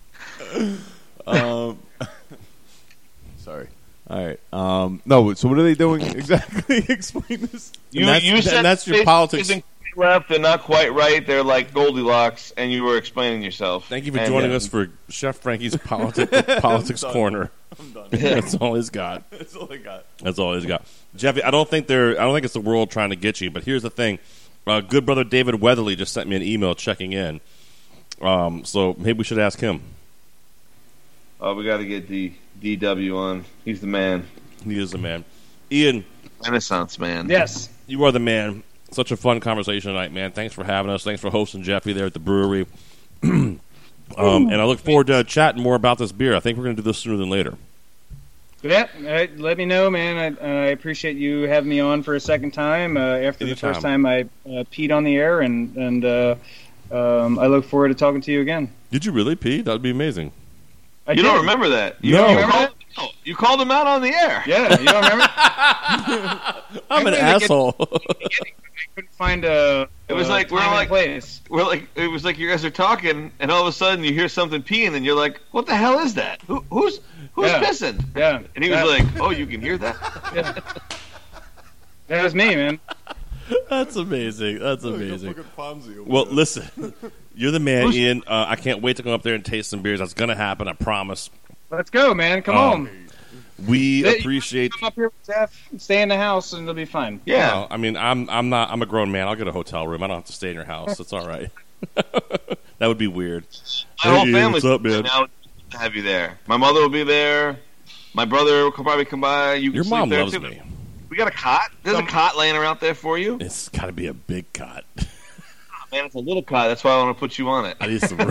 Sorry. All right. No. So what are they doing exactly? Explain this. You said that's your Facebook politics. isn't quite left. They're not quite right. They're like Goldilocks, and you were explaining yourself. Thank you for joining us for Chef Frankie's Politics Corner. I'm done. That's all he's got. That's all I got. That's all he's got. Jeffy, I don't think it's the world trying to get you, but here's the thing. Good brother David Weatherly just sent me an email checking in. So maybe we should ask him. Oh, we got to get the DW on. He's the man. He is the man. Ian. Renaissance man. Yes. You are the man. Such a fun conversation tonight, man. Thanks for having us. Thanks for hosting Jeffy there at the brewery. And I look forward to chatting more about this beer. I think we're going to do this sooner than later. Yeah, let me know, man. I appreciate you having me on for a second time after the first time I peed on the air, and I look forward to talking to you again. Did you really pee? That would be amazing. You don't remember that? No. You called him out on the air. Yeah, you don't remember? I'm an asshole. I couldn't find a. It was like it was like you guys are talking, and all of a sudden you hear something peeing, and you're like, "What the hell is that? Who's pissing?" Yeah, and he was like, "Oh, you can hear that." Yeah. That was me, man. That's amazing. That's amazing. Well, listen, you're the man, Ian. I can't wait to go up there and taste some beers. That's gonna happen. I promise. Let's go, man. Come on. We appreciate. Come up here with Jeff, stay in the house, and it'll be fine. Yeah. No, I mean, I'm a grown man. I'll get a hotel room. I don't have to stay in your house. It's all right. That would be weird. My whole Ian, family's what's up, man? now to have you there. My mother will be there. My brother will probably come by. You can Your sleep mom there loves too. me. We got a cot. There's a cot laying around there for you. It's got to be a big cot. Man, it's a little cot. That's why I want to put you on it. I need some.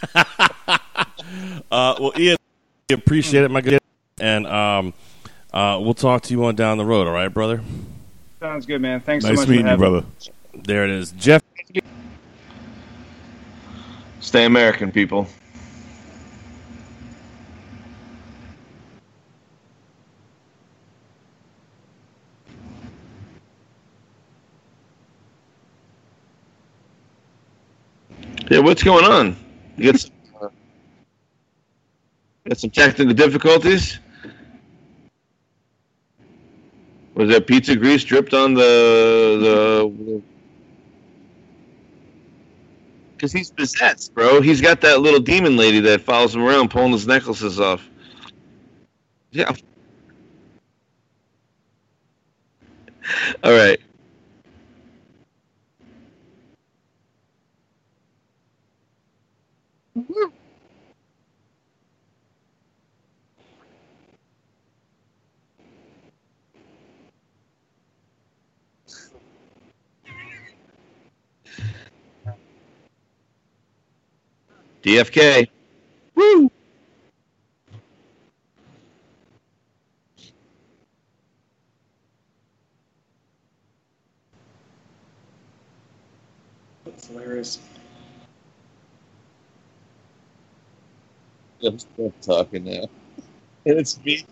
Well, Ian, we appreciate it, my good. And we'll talk to you on down the road. All right, brother. Sounds good, man. Thanks so Nice much meeting for you, having brother. me. There it is, Jeff. Stay American, people. Yeah, what's going on? You got some technical difficulties? Was there pizza grease dripped on the Because he's possessed, bro. He's got that little demon lady that follows him around, pulling his necklaces off. Yeah. All right. DFK. Woo! That's hilarious. I'm talking now. And it's me.